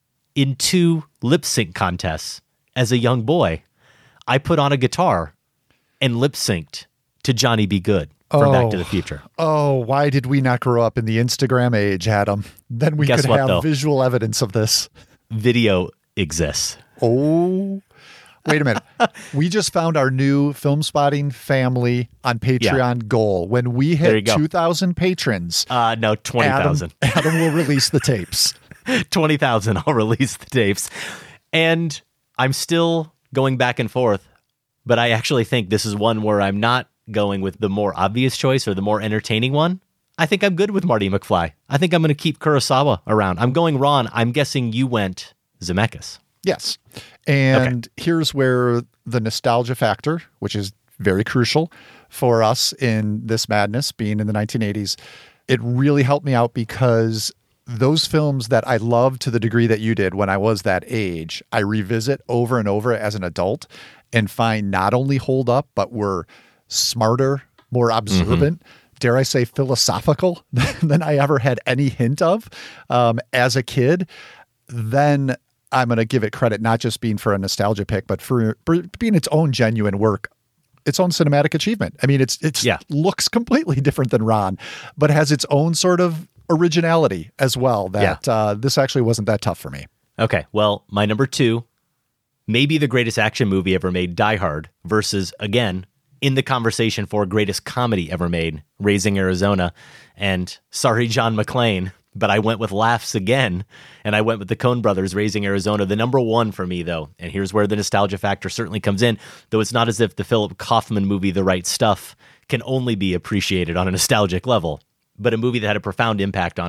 in two lip sync contests as a young boy, I put on a guitar and lip synced to Johnny Be Good from Back to the Future. Oh, why did we not grow up in the Instagram age, Adam? Then we Guess could what, have though? visual evidence of this. Video exists. Oh, wait a minute. We just found our new Film Spotting family on Patreon goal. When we There you hit go. two thousand patrons, Uh, no, twenty thousand. Adam, Adam will release the tapes. twenty thousand, I'll release the tapes. And I'm still going back and forth, but I actually think this is one where I'm not going with the more obvious choice or the more entertaining one. I think I'm good with Marty McFly. I think I'm going to keep Kurosawa around. I'm going Ron. I'm guessing you went Zemeckis. Yes. And here's where the nostalgia factor, which is very crucial for us in this madness, being in the nineteen eighties, it really helped me out because those films that I loved to the degree that you did when I was that age, I revisit over and over as an adult and find not only hold up, but were smarter, more observant, dare I say philosophical than I ever had any hint of um, as a kid. Then I'm going to give it credit, not just being for a nostalgia pick, but for, for being its own genuine work, its own cinematic achievement. I mean, it's it's Yeah. looks completely different than Ron, but has its own sort of originality as well that uh, this actually wasn't that tough for me. Okay, well, my number two, maybe the greatest action movie ever made, Die Hard, versus, again, in the conversation for greatest comedy ever made, Raising Arizona. And sorry, John McClane, but I went with Laughs again, and I went with the Coen Brothers, Raising Arizona, the number one for me, though. And here's where the nostalgia factor certainly comes in, though it's not as if the Philip Kaufman movie, The Right Stuff, can only be appreciated on a nostalgic level, but a movie that had a profound impact on me.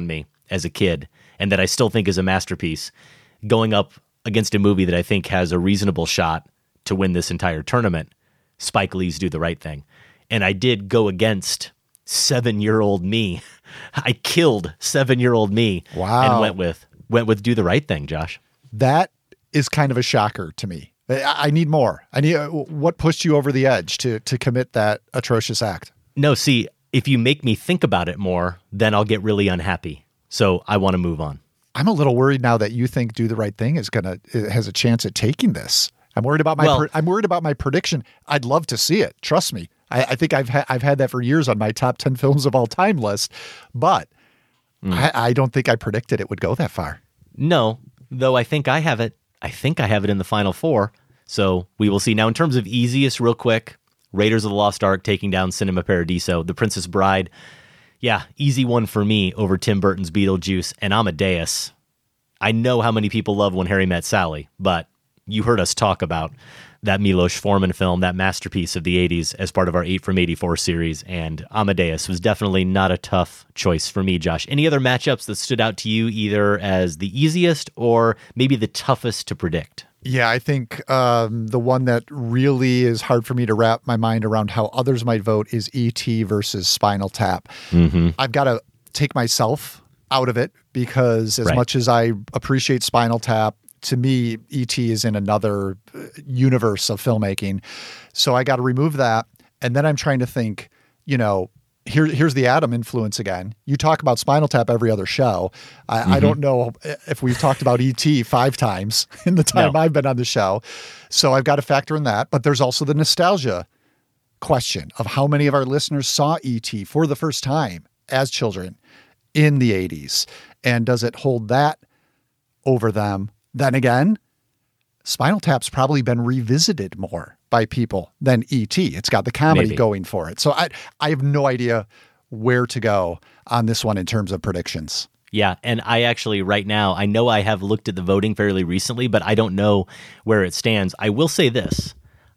as a kid and that I still think is a masterpiece, going up against a movie that I think has a reasonable shot to win this entire tournament, Spike Lee's Do the Right Thing. And I did go against seven-year-old me. I killed seven-year-old me Wow. and went with went with Do the Right Thing, Josh. That is kind of a shocker to me. I, I need more. I need what pushed you over the edge to to commit that atrocious act? No, see, if you make me think about it more, then I'll get really unhappy. So I want to move on. I'm a little worried now that you think Do the Right Thing is gonna has a chance at taking this. I'm worried about my Well- pre- I'm worried about my prediction. I'd love to see it. Trust me. I, I think I've ha- I've had that for years on my top ten films of all time list, but Mm. I, I don't think I predicted it would go that far. No, though I think I have it. I think I have it in the final four. So we will see. Now, in terms of easiest, real quick, Raiders of the Lost Ark taking down Cinema Paradiso. The Princess Bride, yeah, easy one for me over Tim Burton's Beetlejuice and Amadeus. I know how many people love When Harry Met Sally, but you heard us talk about that Milos Forman film, that masterpiece of the eighties as part of our eight from eighty-four series, and Amadeus was definitely not a tough choice for me, Josh. Any other matchups that stood out to you either as the easiest or maybe the toughest to predict? Yeah, I think um, the one that really is hard for me to wrap my mind around how others might vote is E T versus Spinal Tap. Mm-hmm. I've got to take myself out of it because as Right. much as I appreciate Spinal Tap, to me, E T is in another universe of filmmaking. So I got to remove that. And then I'm trying to think, you know, here, here's the Adam influence again. You talk about Spinal Tap every other show. I, Mm-hmm. I don't know if we've talked about E T five times in the time No. I've been on the show. So I've got to factor in that. But there's also the nostalgia question of how many of our listeners saw E T for the first time as children in the eighties. And does it hold that over them? Then again, Spinal Tap's probably been revisited more by people than E T. It's got the comedy Maybe. going for it. So I I have no idea where to go on this one in terms of predictions. Yeah, and I actually right now, I know I have looked at the voting fairly recently, but I don't know where it stands. I will say this.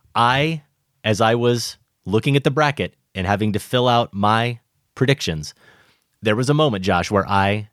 I, as I was looking at the bracket and having to fill out my predictions, there was a moment, Josh, where I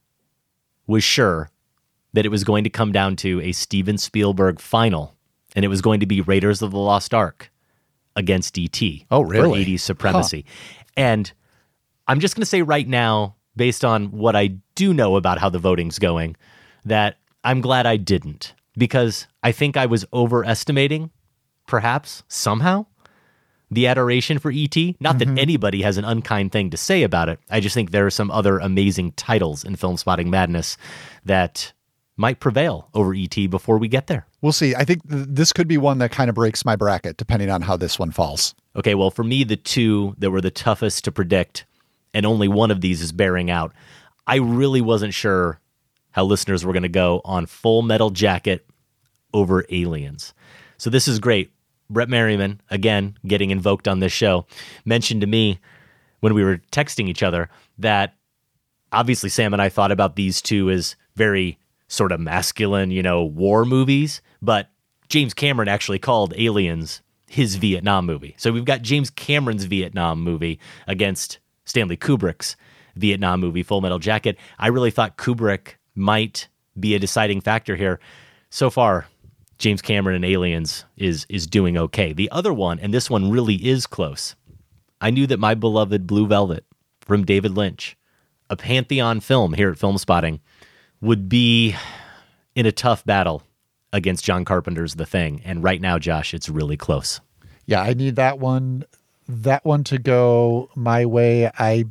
was sure that it was going to come down to a Steven Spielberg final, and it was going to be Raiders of the Lost Ark against E T Oh, really? for eighties supremacy. And I'm just going to say right now, based on what I do know about how the voting's going, that I'm glad I didn't, because I think I was overestimating, perhaps, somehow, the adoration for E T. Not Mm-hmm. that anybody has an unkind thing to say about it. I just think there are some other amazing titles in Film Spotting Madness that might prevail over E T before we get there. We'll see. I think th- this could be one that kind of breaks my bracket depending on how this one falls. Okay, well, for me, the two that were the toughest to predict, and only one of these is bearing out, I really wasn't sure how listeners were going to go on Full Metal Jacket over Aliens. So this is great. Brett Merriman, again, getting invoked on this show, mentioned to me when we were texting each other that obviously Sam and I thought about these two as very sort of masculine, you know, war movies, but James Cameron actually called Aliens his Vietnam movie. So we've got James Cameron's Vietnam movie against Stanley Kubrick's Vietnam movie, Full Metal Jacket. I really thought Kubrick might be a deciding factor here. So far, James Cameron and Aliens is is doing okay. The other one, and this one really is close, I knew that my beloved Blue Velvet from David Lynch, a Pantheon film here at Film Spotting, would be in a tough battle against John Carpenter's The Thing. And right now, Josh, it's really close. Yeah, I need that one, that one to go my way. I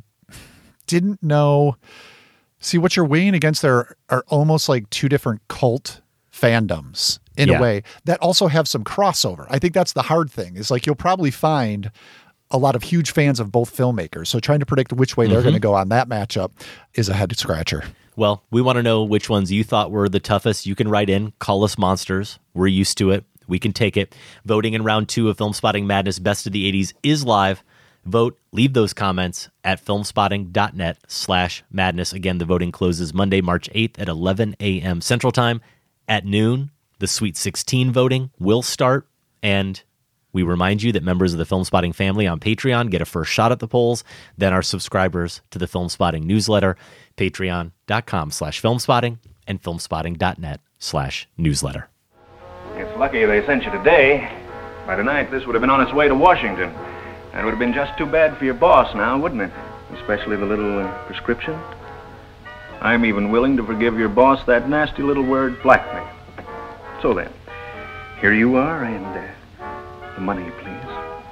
didn't know. See, what you're weighing against there are almost like two different cult fandoms in Yeah. a way that also have some crossover. I think that's the hard thing is like, you'll probably find a lot of huge fans of both filmmakers. So trying to predict which way they're Mhm. going to go on that matchup is a head scratcher. Well, we want to know which ones you thought were the toughest. You can write in, call us monsters. We're used to it. We can take it. Voting in round two of Film Spotting Madness Best of the eighties is live. Vote, leave those comments at filmspotting.net slash madness. Again, the voting closes Monday, March eighth at eleven a.m. Central Time. At noon, the Sweet sixteen voting will start, and We remind you that members of the Film Spotting family on Patreon get a first shot at the polls, then our subscribers to the Film Spotting newsletter, patreon.com slash filmspotting and filmspotting.net slash newsletter. It's lucky they sent you today. By tonight, this would have been on its way to Washington. That would have been just too bad for your boss now, wouldn't it? Especially the little uh, prescription. I'm even willing to forgive your boss that nasty little word, blackmail. So then, here you are, and uh, the money, please.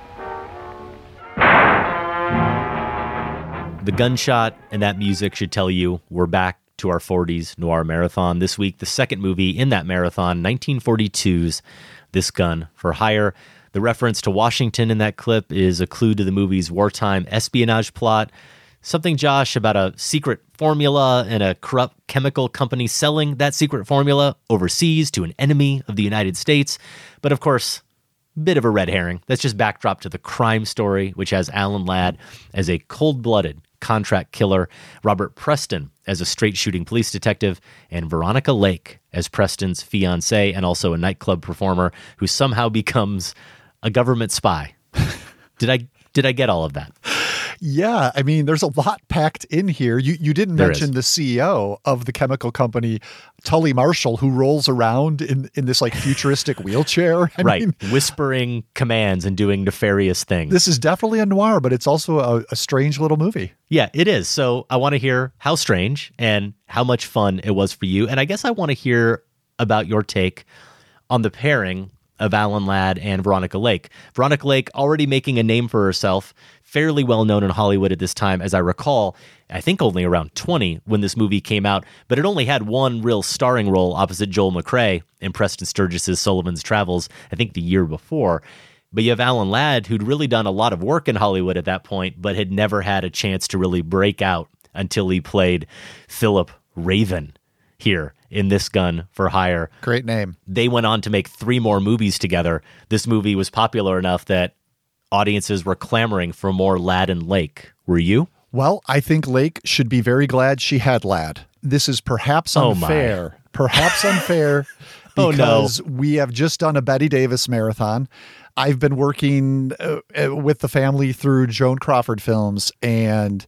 The gunshot and that music should tell you we're back to our forties noir marathon. This week, the second movie in that marathon, nineteen forty-two's This Gun for Hire. The reference to Washington in that clip is a clue to the movie's wartime espionage plot. Something, Josh, about a secret formula and a corrupt chemical company selling that secret formula overseas to an enemy of the United States. But of course, bit of a red herring. That's just backdrop to the crime story, which has Alan Ladd as a cold-blooded contract killer, Robert Preston as a straight-shooting police detective, and Veronica Lake as Preston's fiancée and also a nightclub performer who somehow becomes a government spy. Did I did I get all of that? Yeah, I mean, there's a lot packed in here. You you didn't There mention is. the C E O of the chemical company, Tully Marshall, who rolls around in, in this like futuristic wheelchair. I right, mean, whispering commands and doing nefarious things. this is definitely a noir, but it's also a, a strange little movie. Yeah, it is. So I want to hear how strange and how much fun it was for you. And I guess I want to hear about your take on the pairing of Alan Ladd and Veronica Lake. Veronica Lake already making a name for herself, fairly well known in Hollywood at this time, as I recall, I think only around twenty when this movie came out, but it only had one real starring role opposite Joel McCrea in Preston Sturges's Sullivan's Travels, I think the year before. But you have Alan Ladd, who'd really done a lot of work in Hollywood at that point, but had never had a chance to really break out until he played Philip Raven here in This Gun for Hire. Great name. They went on to make three more movies together. This movie was popular enough that audiences were clamoring for more Ladd and Lake. Were you? Well, I think Lake should be very glad she had Ladd. This is perhaps Oh, my. unfair. Perhaps unfair Oh, no. because we have just done a Bette Davis marathon. I've been working uh, uh, with the family through Joan Crawford films, and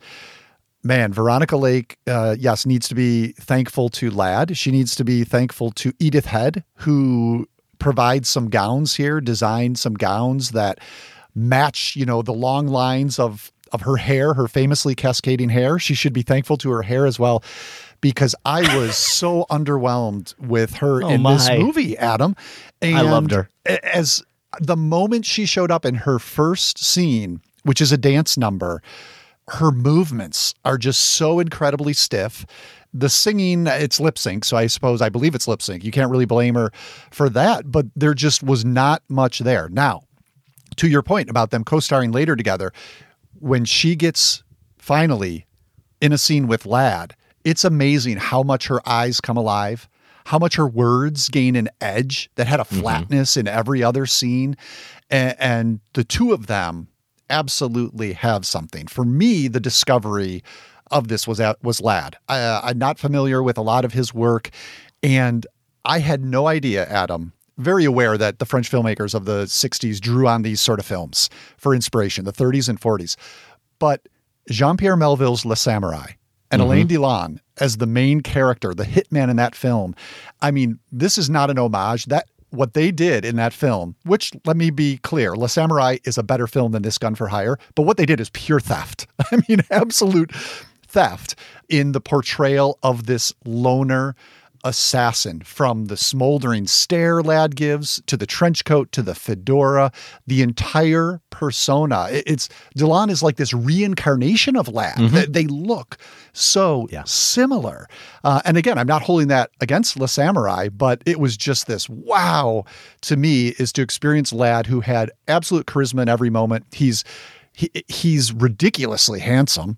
man, Veronica Lake, uh, yes, needs to be thankful to Ladd. She needs to be thankful to Edith Head, who provides some gowns here, designed some gowns that match, you know, the long lines of of her hair, her famously cascading hair. She should be thankful to her hair as well, because I was so underwhelmed with her Oh, in this my. movie, Adam. And I loved her. As the moment she showed up in her first scene, which is a dance number, her movements are just so incredibly stiff. The singing, it's lip sync. So I suppose, I believe it's lip sync. You can't really blame her for that, but there just was not much there. Now, to your point about them co-starring later together, when she gets finally in a scene with Ladd, it's amazing how much her eyes come alive, how much her words gain an edge that had a flatness mm-hmm. in every other scene. And, and the two of them absolutely have something. For me, the discovery of this was at, was Ladd. I, I'm not familiar with a lot of his work, and I had no idea, Adam, very aware that the French filmmakers of the sixties drew on these sort of films for inspiration, the thirties and forties. But Jean-Pierre Melville's Le Samurai and mm-hmm. Alain Delon as the main character, the hitman in that film, I mean, this is not an homage. That what they did in that film, which, let me be clear, Le Samurai is a better film than This Gun for Hire, but what they did is pure theft. I mean, absolute theft in the portrayal of this loner assassin, from the smoldering stare Ladd gives to the trench coat to the fedora, the entire persona. It's Delon is like this reincarnation of Ladd. Mm-hmm. They, they look so yeah. similar. Uh, and again, I'm not holding that against Le Samurai, but it was just this wow to me is to experience Ladd, who had absolute charisma in every moment. He's he, he's ridiculously handsome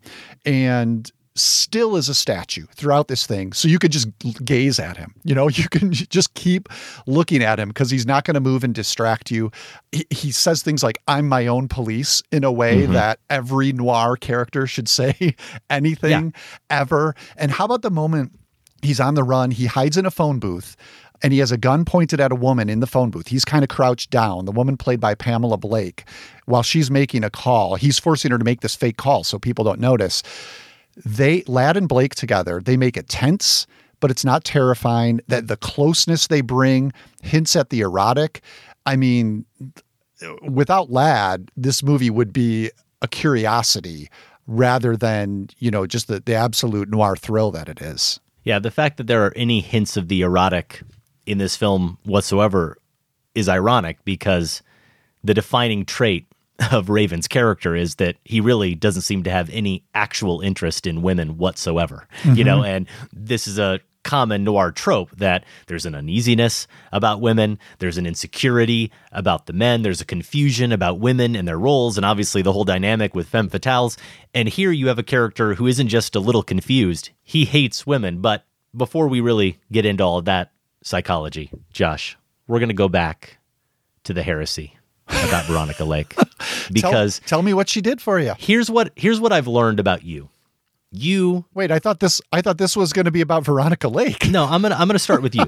and still is a statue throughout this thing. So you could just gaze at him, you know, you can just keep looking at him because he's not going to move and distract you. He, he says things like, I'm my own police, in a way mm-hmm. that every noir character should say anything yeah. ever. And how about the moment He's on the run. He hides in a phone booth, and he has a gun pointed at a woman in the phone booth. He's kind of crouched down, the woman played by Pamela Blake, while she's making a call. He's forcing her to make this fake call so people don't notice. They, Ladd and Blake together, they make it tense, but it's not terrifying. That the closeness they bring hints at the erotic. I mean, without Ladd, this movie would be a curiosity rather than, you know, just the, the absolute noir thrill that it is. Yeah, the fact that there are any hints of the erotic in this film whatsoever is ironic, because the defining trait of Raven's character is that he really doesn't seem to have any actual interest in women whatsoever. Mm-hmm. You know, and this is a common noir trope that there's an uneasiness about women, there's an insecurity about the men, there's a confusion about women and their roles, and obviously the whole dynamic with femme fatales. And here you have a character who isn't just a little confused, he hates women. But before we really get into all of that psychology, Josh, we're going to go back to the heresy about Veronica Lake. Because tell, tell me what she did for you. Here's what here's what I've learned about you. You wait. I thought this. I thought this was going to be about Veronica Lake. No, I'm gonna. I'm gonna start with you.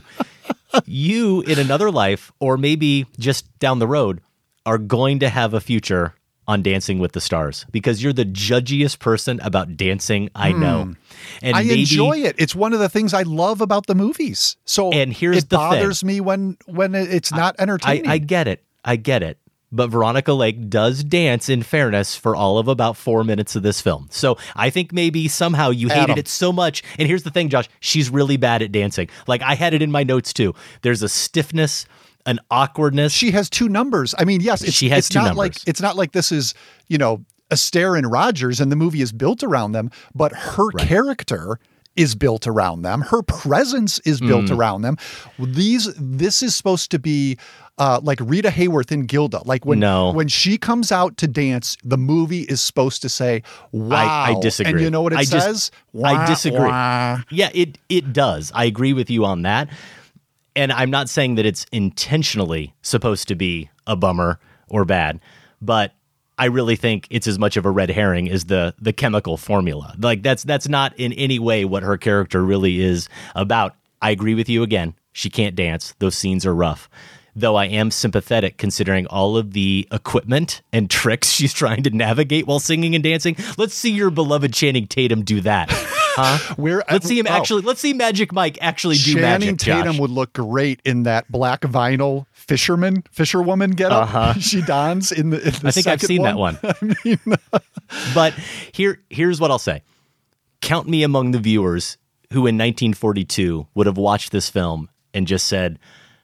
You, in another life, or maybe just down the road, are going to have a future on Dancing with the Stars, because you're the judgiest person about dancing I know. Hmm. And I maybe, enjoy it. It's one of the things I love about the movies. So and here's it the bothers thing. me when when it's not entertaining. I, I get it. I get it. But Veronica Lake does dance, in fairness, for all of about four minutes of this film. So I think maybe somehow you hated Adam. it so much. And here's the thing, Josh, she's really bad at dancing. Like, I had it in my notes too. There's a stiffness, an awkwardness. She has two numbers. I mean, yes, it's, she has it's two not numbers. like it's not like this is, you know, Astaire and Rogers and the movie is built around them, but her Right. character is built around them. Her presence is built Mm. around them. These, this is supposed to be uh, like Rita Hayworth in Gilda. Like when No. when she comes out to dance, the movie is supposed to say, "Wow!" I, I disagree. And you know what it I just- says? I Wah, disagree. wah. Yeah, it it does. I agree with you on that. And I'm not saying that it's intentionally supposed to be a bummer or bad, but I really think it's as much of a red herring as the the chemical formula. Like that's that's not in any way what her character really is about. I agree with you again. She can't dance. Those scenes are rough. Though I am sympathetic considering all of the equipment and tricks she's trying to navigate while singing and dancing. Let's see your beloved Channing Tatum do that. Huh? Where, let's see him oh. actually, let's see Magic Mike actually do Channing magic, Josh. Tatum would look great in that black vinyl fisherman, fisherwoman getup Uh-huh. she dons in the, in the I think I've second seen that one. I mean, But here, here's what I'll say. Count me among the viewers who in nineteen forty-two would have watched this film and just said,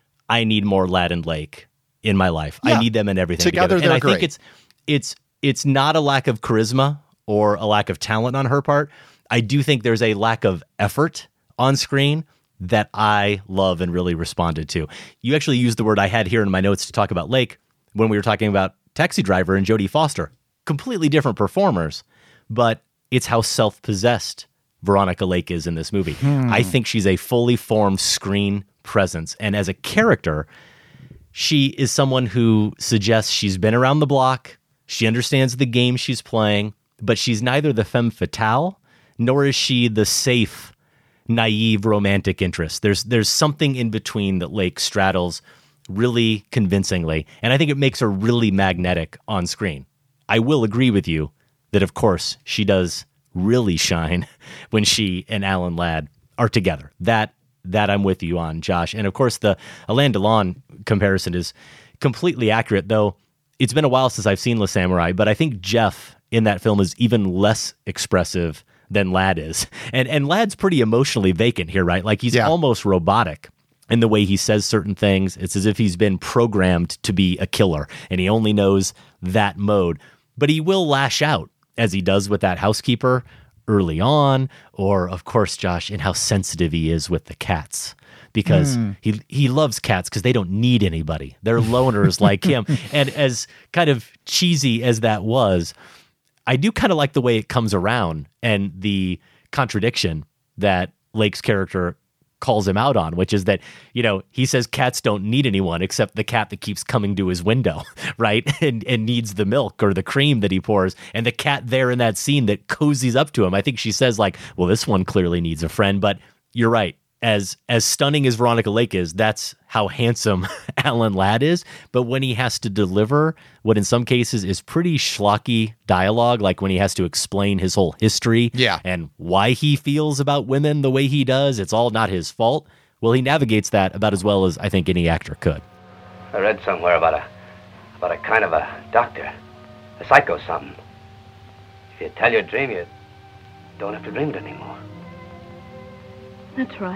I need more Ladd and Lake in my life. Yeah. I need them in everything Together, together. And they're I think great. it's it's it's not a lack of charisma or a lack of talent on her part. I do think there's a lack of effort on screen that I love and really responded to. You actually used the word I had here in my notes to talk about Lake when we were talking about Taxi Driver and Jodie Foster. Completely different performers, but it's how self-possessed Veronica Lake is in this movie. Hmm. I think she's a fully formed screen presence. And as a character, she is someone who suggests she's been around the block, she understands the game she's playing, but she's neither the femme fatale, nor is she the safe, naive romantic interest. There's there's something in between that Lake straddles really convincingly, and I think it makes her really magnetic on screen. I will agree with you that, of course, she does really shine when she and Alan Ladd are together. That that I'm with you on, Josh. And of course, the Alain Delon comparison is completely accurate, though it's been a while since I've seen Le Samurai, but I think Jeff in that film is even less expressive than Ladd is. And and Ladd's pretty emotionally vacant here, right? Like he's Yeah. almost robotic in the way he says certain things. It's as if he's been programmed to be a killer and he only knows that mode. But he will lash out as he does with that housekeeper early on, or of course, Josh, in how sensitive he is with the cats. Because Mm. he he loves cats because they don't need anybody. They're loners like him. And as kind of cheesy as that was, I do kind of like the way it comes around and the contradiction that Lake's character calls him out on, which is that, you know, he says cats don't need anyone except the cat that keeps coming to his window, right? And and needs the milk or the cream that he pours. And the cat there in that scene that cozies up to him, I think she says like, well, this one clearly needs a friend. But you're right. as as stunning as Veronica Lake is, that's how handsome Alan Ladd is. But when he has to deliver what in some cases is pretty schlocky dialogue, like when he has to explain his whole history yeah. and why he feels about women the way he does, it's all not his fault. Well, he navigates that about as well as I think any actor could. I read somewhere about a about a kind of a doctor, a psycho something. If you tell your dream, you don't have to dream it anymore. That's right.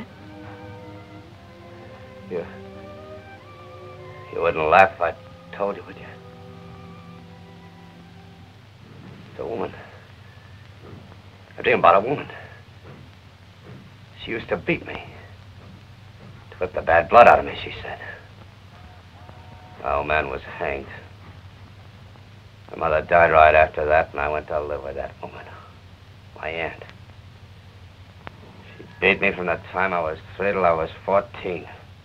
You, you wouldn't laugh if I told you, would you? It's a woman. I dream about a woman. She used to beat me. To whip the bad blood out of me, she said. My old man was hanged. My mother died right after that, and I went to live with that woman. My aunt. She beat me from the time I was three till I was fourteen.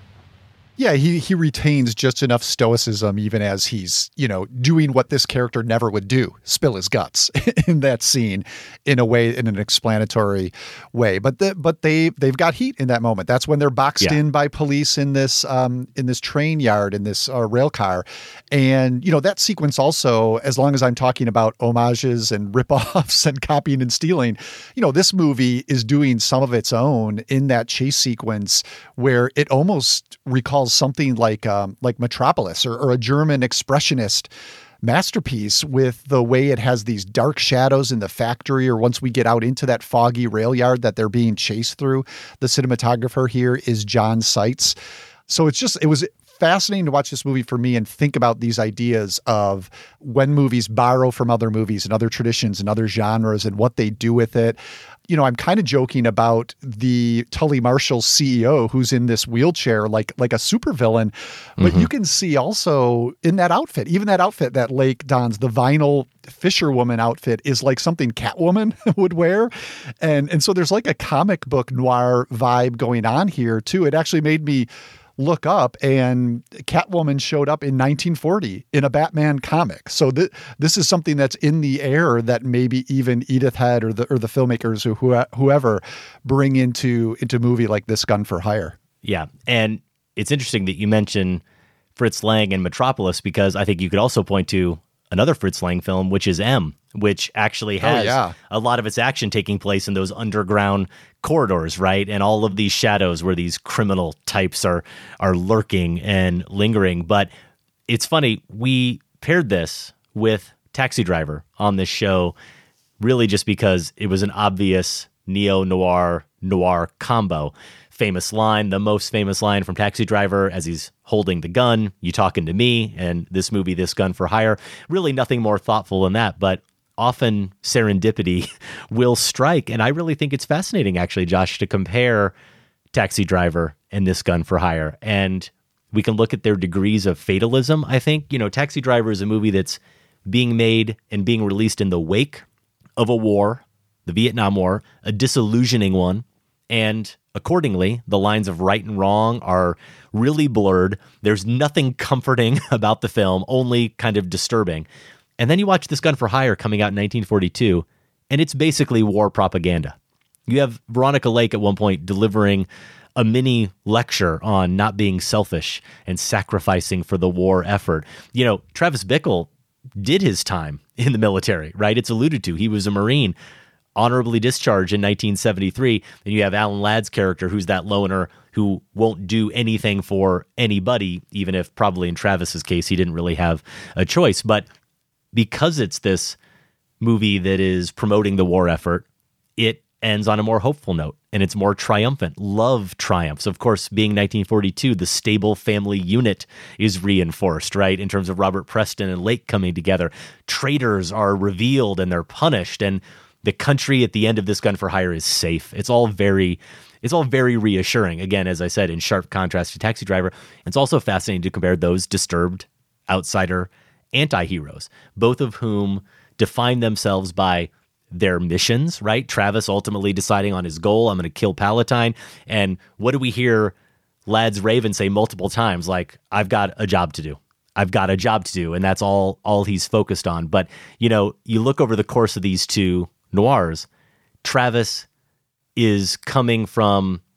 Yeah, he he retains just enough stoicism even as he's, you know, doing what this character never would do, spill his guts in that scene in a way, in an explanatory way. But the, but they they've got heat in that moment. That's when they're boxed yeah. in by police in this um in this train yard in this uh, rail car. And, you know, that sequence also, as long as I'm talking about homages and ripoffs and copying and stealing, you know, this movie is doing some of its own in that chase sequence where it almost recalls something like um, like Metropolis or, or a German expressionist masterpiece with the way it has these dark shadows in the factory, or once we get out into that foggy rail yard that they're being chased through. The cinematographer here is John Seitz. So it's just, it was fascinating to watch this movie for me and think about these ideas of when movies borrow from other movies and other traditions and other genres and what they do with it. You know, I'm kind of joking about the Tully Marshall C E O who's in this wheelchair like like a supervillain, but mm-hmm. you can see also in that outfit, even that outfit that Lake dons, the vinyl fisherwoman outfit is like something Catwoman would wear. And and so there's like a comic book noir vibe going on here too. It actually made me look up, and Catwoman showed up in nineteen forty in a Batman comic. So th- this is something that's in the air that maybe even Edith Head or the or the filmmakers or who, whoever bring into into a movie like this, Gun for Hire. Yeah, and it's interesting that you mention Fritz Lang and Metropolis, because I think you could also point to another Fritz Lang film, which is M, which actually has oh, yeah. a lot of its action taking place in those underground corridors, right? And all of these shadows where these criminal types are are lurking and lingering. But it's funny, we paired this with Taxi Driver on this show really just because it was an obvious neo-noir noir combo. Famous line, the most famous line from Taxi Driver as he's holding the gun, "You talking to me?" And this movie, this Gun for Hire, really nothing more thoughtful than that. But often serendipity will strike. And I really think it's fascinating, actually, Josh, to compare Taxi Driver and this Gun for Hire. And we can look at their degrees of fatalism. I think, you know, Taxi Driver is a movie that's being made and being released in the wake of a war, the Vietnam War, a disillusioning one. And accordingly, the lines of right and wrong are really blurred. There's nothing comforting about the film, only kind of disturbing. And then you watch this Gun for Hire coming out in nineteen forty-two, and it's basically war propaganda. You have Veronica Lake at one point delivering a mini lecture on not being selfish and sacrificing for the war effort. You know, Travis Bickle did his time in the military, right? It's alluded to. He was a Marine, honorably discharged in nineteen seventy-three. And you have Alan Ladd's character, who's that loner who won't do anything for anybody, even if probably in Travis's case, he didn't really have a choice. But because it's this movie that is promoting the war effort, it ends on a more hopeful note, and it's more triumphant. Love triumphs. Of course, being nineteen forty-two, the stable family unit is reinforced, right? In terms of Robert Preston and Lake coming together. Traitors are revealed and they're punished, and the country at the end of this Gun for Hire is safe. It's all very, it's all very reassuring. Again, as I said, in sharp contrast to Taxi Driver. It's also fascinating to compare those disturbed outsider anti-heroes, both of whom define themselves by their missions, right? Travis ultimately deciding on his goal, I'm going to kill Palatine. And what do we hear Ladd's Raven say multiple times? Like, I've got a job to do. I've got a job to do. And that's all, all he's focused on. But, you know, you look over the course of these two noirs, Travis is coming from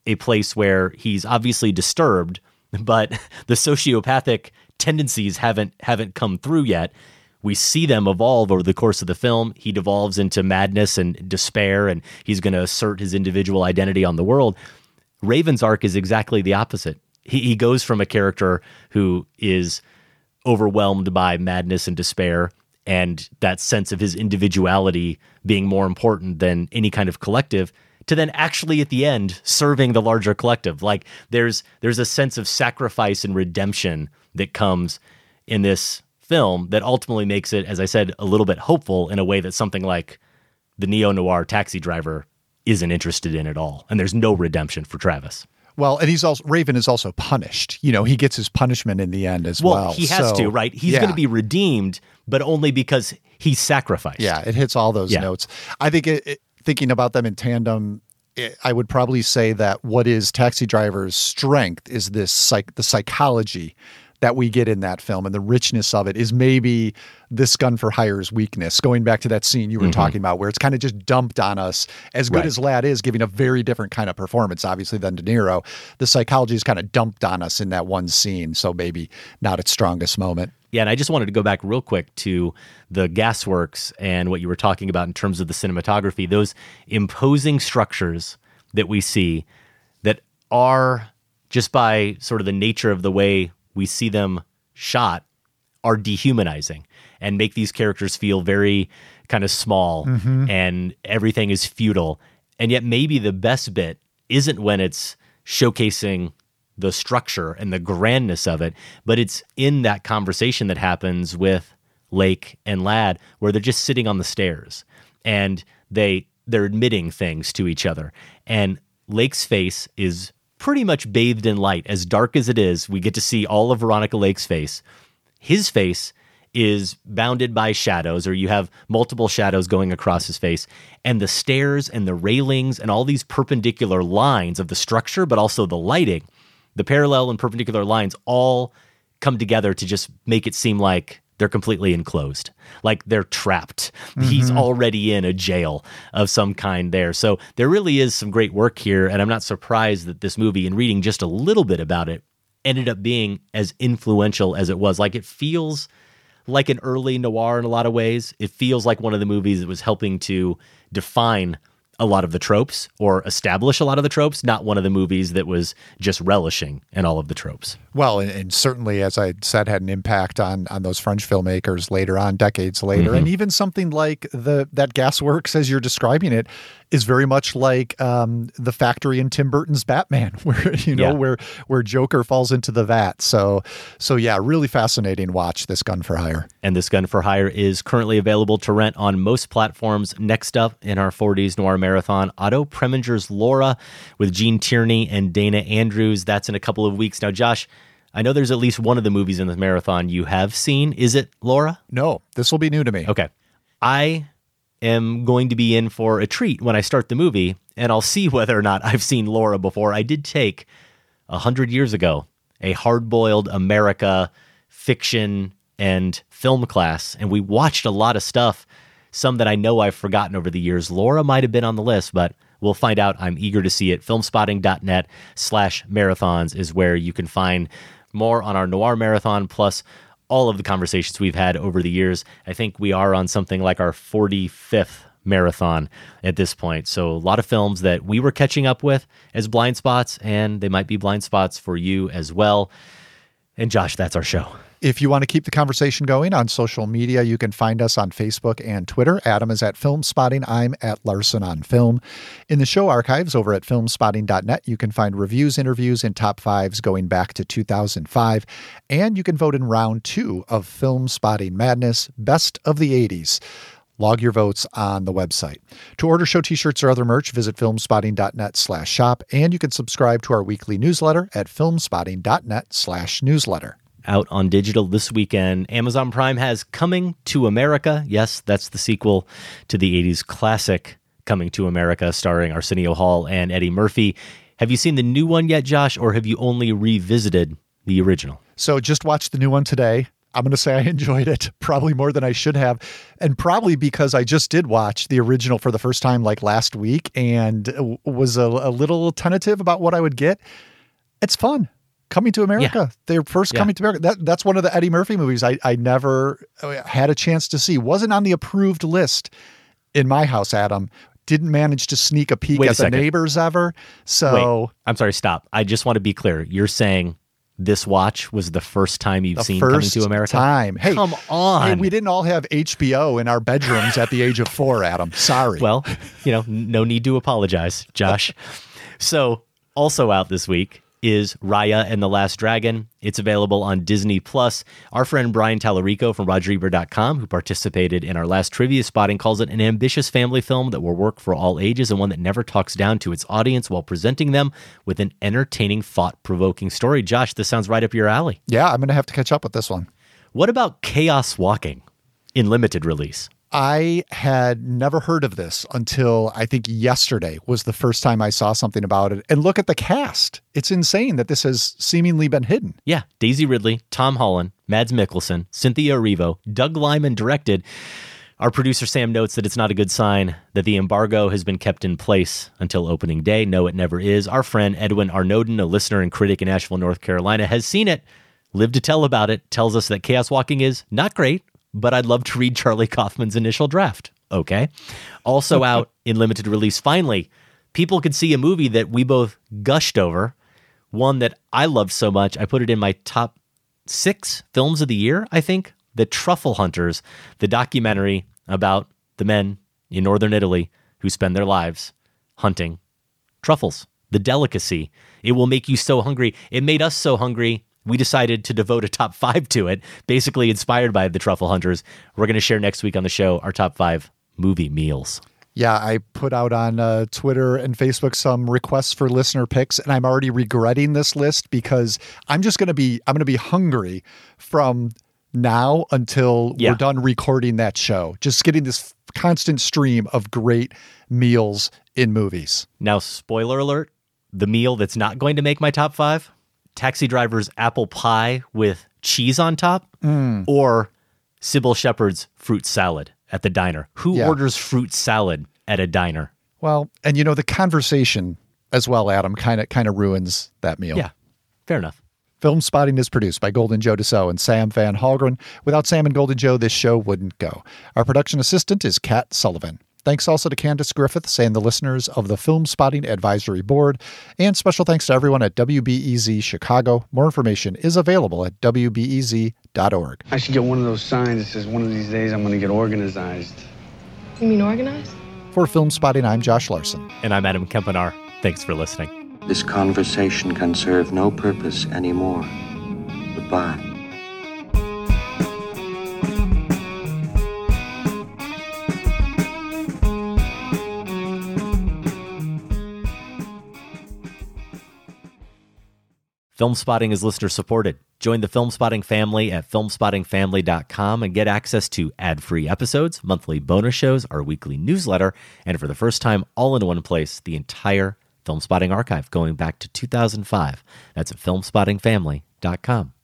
a place where he's obviously disturbed, but the sociopathic tendencies haven't haven't come through yet. We see them evolve over the course of the film. He devolves into madness and despair, and he's going to assert his individual identity on the world. Raven's arc is exactly the opposite. He, he goes from a character who is overwhelmed by madness and despair and that sense of his individuality being more important than any kind of collective, to then actually at the end serving the larger collective. Like there's there's a sense of sacrifice and redemption that comes in this film that ultimately makes it, as I said, a little bit hopeful in a way that something like the neo-noir Taxi Driver isn't interested in at all. And there's no redemption for Travis. Well, and he's also, Raven is also punished. You know, he gets his punishment in the end as well. Well, he has so, to, right? He's yeah. going to be redeemed, but only because he's sacrificed. Yeah, it hits all those yeah. notes. I think it, it, thinking about them in tandem, it, I would probably say that what is Taxi Driver's strength is this psych, the psychology that we get in that film, and the richness of it is maybe this Gun for Hire's weakness. Going back to that scene you were mm-hmm. talking about, where it's kind of just dumped on us. As good right. as Ladd is, giving a very different kind of performance, obviously, than De Niro, the psychology is kind of dumped on us in that one scene. So maybe not its strongest moment. Yeah, and I just wanted to go back real quick to the gasworks and what you were talking about in terms of the cinematography. Those imposing structures that we see that are, just by sort of the nature of the way we see them shot, are dehumanizing and make these characters feel very kind of small mm-hmm. and everything is futile. And yet maybe the best bit isn't when it's showcasing the structure and the grandness of it, but it's in that conversation that happens with Lake and Ladd, where they're just sitting on the stairs and they they're admitting things to each other. And Lake's face is pretty much bathed in light. As dark as it is, we get to see all of Veronica Lake's face. His face is bounded by shadows, or you have multiple shadows going across his face, and the stairs and the railings and all these perpendicular lines of the structure, but also the lighting, the parallel and perpendicular lines all come together to just make it seem like they're completely enclosed, like they're trapped. Mm-hmm. He's already in a jail of some kind there. So there really is some great work here, and I'm not surprised that this movie, in reading just a little bit about it, ended up being as influential as it was. Like, it feels like an early noir in a lot of ways. It feels like one of the movies that was helping to define a lot of the tropes or establish a lot of the tropes, not one of the movies that was just relishing in all of the tropes. Well, and, and certainly, as I said, had an impact on on those French filmmakers later on, decades later. Mm-hmm. And even something like the that Gasworks, as you're describing it, is very much like um, the factory in Tim Burton's Batman, where you know yeah. where where Joker falls into the vat. So so yeah, really fascinating watch, this Gun for Hire. And this Gun for Hire is currently available to rent on most platforms. Next up in our forties Noir Marathon, Otto Preminger's Laura with Gene Tierney and Dana Andrews. That's in a couple of weeks. Now, Josh, I know there's at least one of the movies in this marathon you have seen. Is it Laura? No, this will be new to me. Okay. I am going to be in for a treat when I start the movie, and I'll see whether or not I've seen Laura before. I did take, a hundred years ago, a hard-boiled America fiction and film class, and we watched a lot of stuff, some that I know I've forgotten over the years. Laura might have been on the list, but we'll find out. I'm eager to see it. filmspotting.net slash marathons is where you can find more on our Noir Marathon, plus all of the conversations we've had over the years. I think we are on something like our forty-fifth marathon at this point. So a lot of films that we were catching up with as blind spots, and they might be blind spots for you as well. And Josh, that's our show. If you want to keep the conversation going on social media, you can find us on Facebook and Twitter. Adam is at Filmspotting. I'm at Larson on Film. In the show archives over at filmspotting dot net, you can find reviews, interviews, and top fives going back to two thousand five. And you can vote in round two of Film Spotting Madness, Best of the eighties. Log your votes on the website. To order show t-shirts or other merch, visit filmspotting.net slash shop. And you can subscribe to our weekly newsletter at filmspotting.net slash newsletter. Out on digital this weekend, Amazon Prime has Coming to America. Yes, that's the sequel to the eighties classic Coming to America, starring Arsenio Hall and Eddie Murphy. Have you seen the new one yet, Josh, or have you only revisited the original? So just watched the new one today. I'm going to say I enjoyed it probably more than I should have. And probably because I just did watch the original for the first time like last week and was a, a little tentative about what I would get. It's fun. Coming to America. Yeah. Their first yeah. Coming to America. That, that's one of the Eddie Murphy movies I, I never had a chance to see. Wasn't on the approved list in my house, Adam. Didn't manage to sneak a peek Wait at a the second. neighbors ever. So Wait, I'm sorry, stop. I just want to be clear. You're saying this watch was the first time you've the seen first Coming to America? Time. Hey, come on. Hey, we didn't all have H B O in our bedrooms at the age of four, Adam. Sorry. Well, you know, no need to apologize, Josh. So also out this week is Raya and the Last Dragon. It's available on Disney Plus. Our friend Brian Tallarico from Roger Ebert dot com, who participated in our last trivia spotting, calls it an ambitious family film that will work for all ages and one that never talks down to its audience while presenting them with an entertaining, thought-provoking story. Josh, this sounds right up your alley. Yeah, I'm going to have to catch up with this one. What about Chaos Walking in limited release? I had never heard of this until I think yesterday was the first time I saw something about it. And look at the cast. It's insane that this has seemingly been hidden. Yeah. Daisy Ridley, Tom Holland, Mads Mikkelsen, Cynthia Erivo, Doug Liman directed. Our producer Sam notes that it's not a good sign that the embargo has been kept in place until opening day. No, it never is. Our friend Edwin Arnodin, a listener and critic in Asheville, North Carolina, has seen it, lived to tell about it, tells us that Chaos Walking is not great, but I'd love to read Charlie Kaufman's initial draft. Okay. Also out in limited release, finally, people could see a movie that we both gushed over, one that I loved so much, I put it in my top six films of the year, I think, The Truffle Hunters, the documentary about the men in northern Italy who spend their lives hunting truffles, the delicacy. It will make you so hungry. It made us so hungry, we decided to devote a top five to it, basically inspired by The Truffle Hunters. We're going to share next week on the show our top five movie meals. Yeah, I put out on uh, Twitter and Facebook some requests for listener picks, and I'm already regretting this list because I'm just going to be, I'm going to be hungry from now until Yeah. we're done recording that show. Just getting this constant stream of great meals in movies. Now, spoiler alert, the meal that's not going to make my top five, Taxi Driver's apple pie with cheese on top, Mm. or Sybil Shepherd's fruit salad at the diner. Who Yeah. orders fruit salad at a diner? Well, and you know, the conversation as well, Adam, kind of kind of ruins that meal. Yeah, fair enough. Film Spotting is produced by Golden Joe Dassault and Sam Van Halgren. Without Sam and Golden Joe, this show wouldn't go. Our production assistant is Kat Sullivan. Thanks also to Candace Griffiths and the listeners of the Film Spotting Advisory Board. And special thanks to everyone at W B E Z Chicago. More information is available at W B E Z dot org. I should get one of those signs that says one of these days I'm going to get organized. You mean organized? For Film Spotting, I'm Josh Larson. And I'm Adam Kempenar. Thanks for listening. This conversation can serve no purpose anymore. Goodbye. Film Spotting is listener supported. Join the Film Spotting family at film spotting family dot com and get access to ad-free episodes, monthly bonus shows, our weekly newsletter, and for the first time, all in one place, the entire Film Spotting archive going back to two thousand five. That's at film spotting family dot com.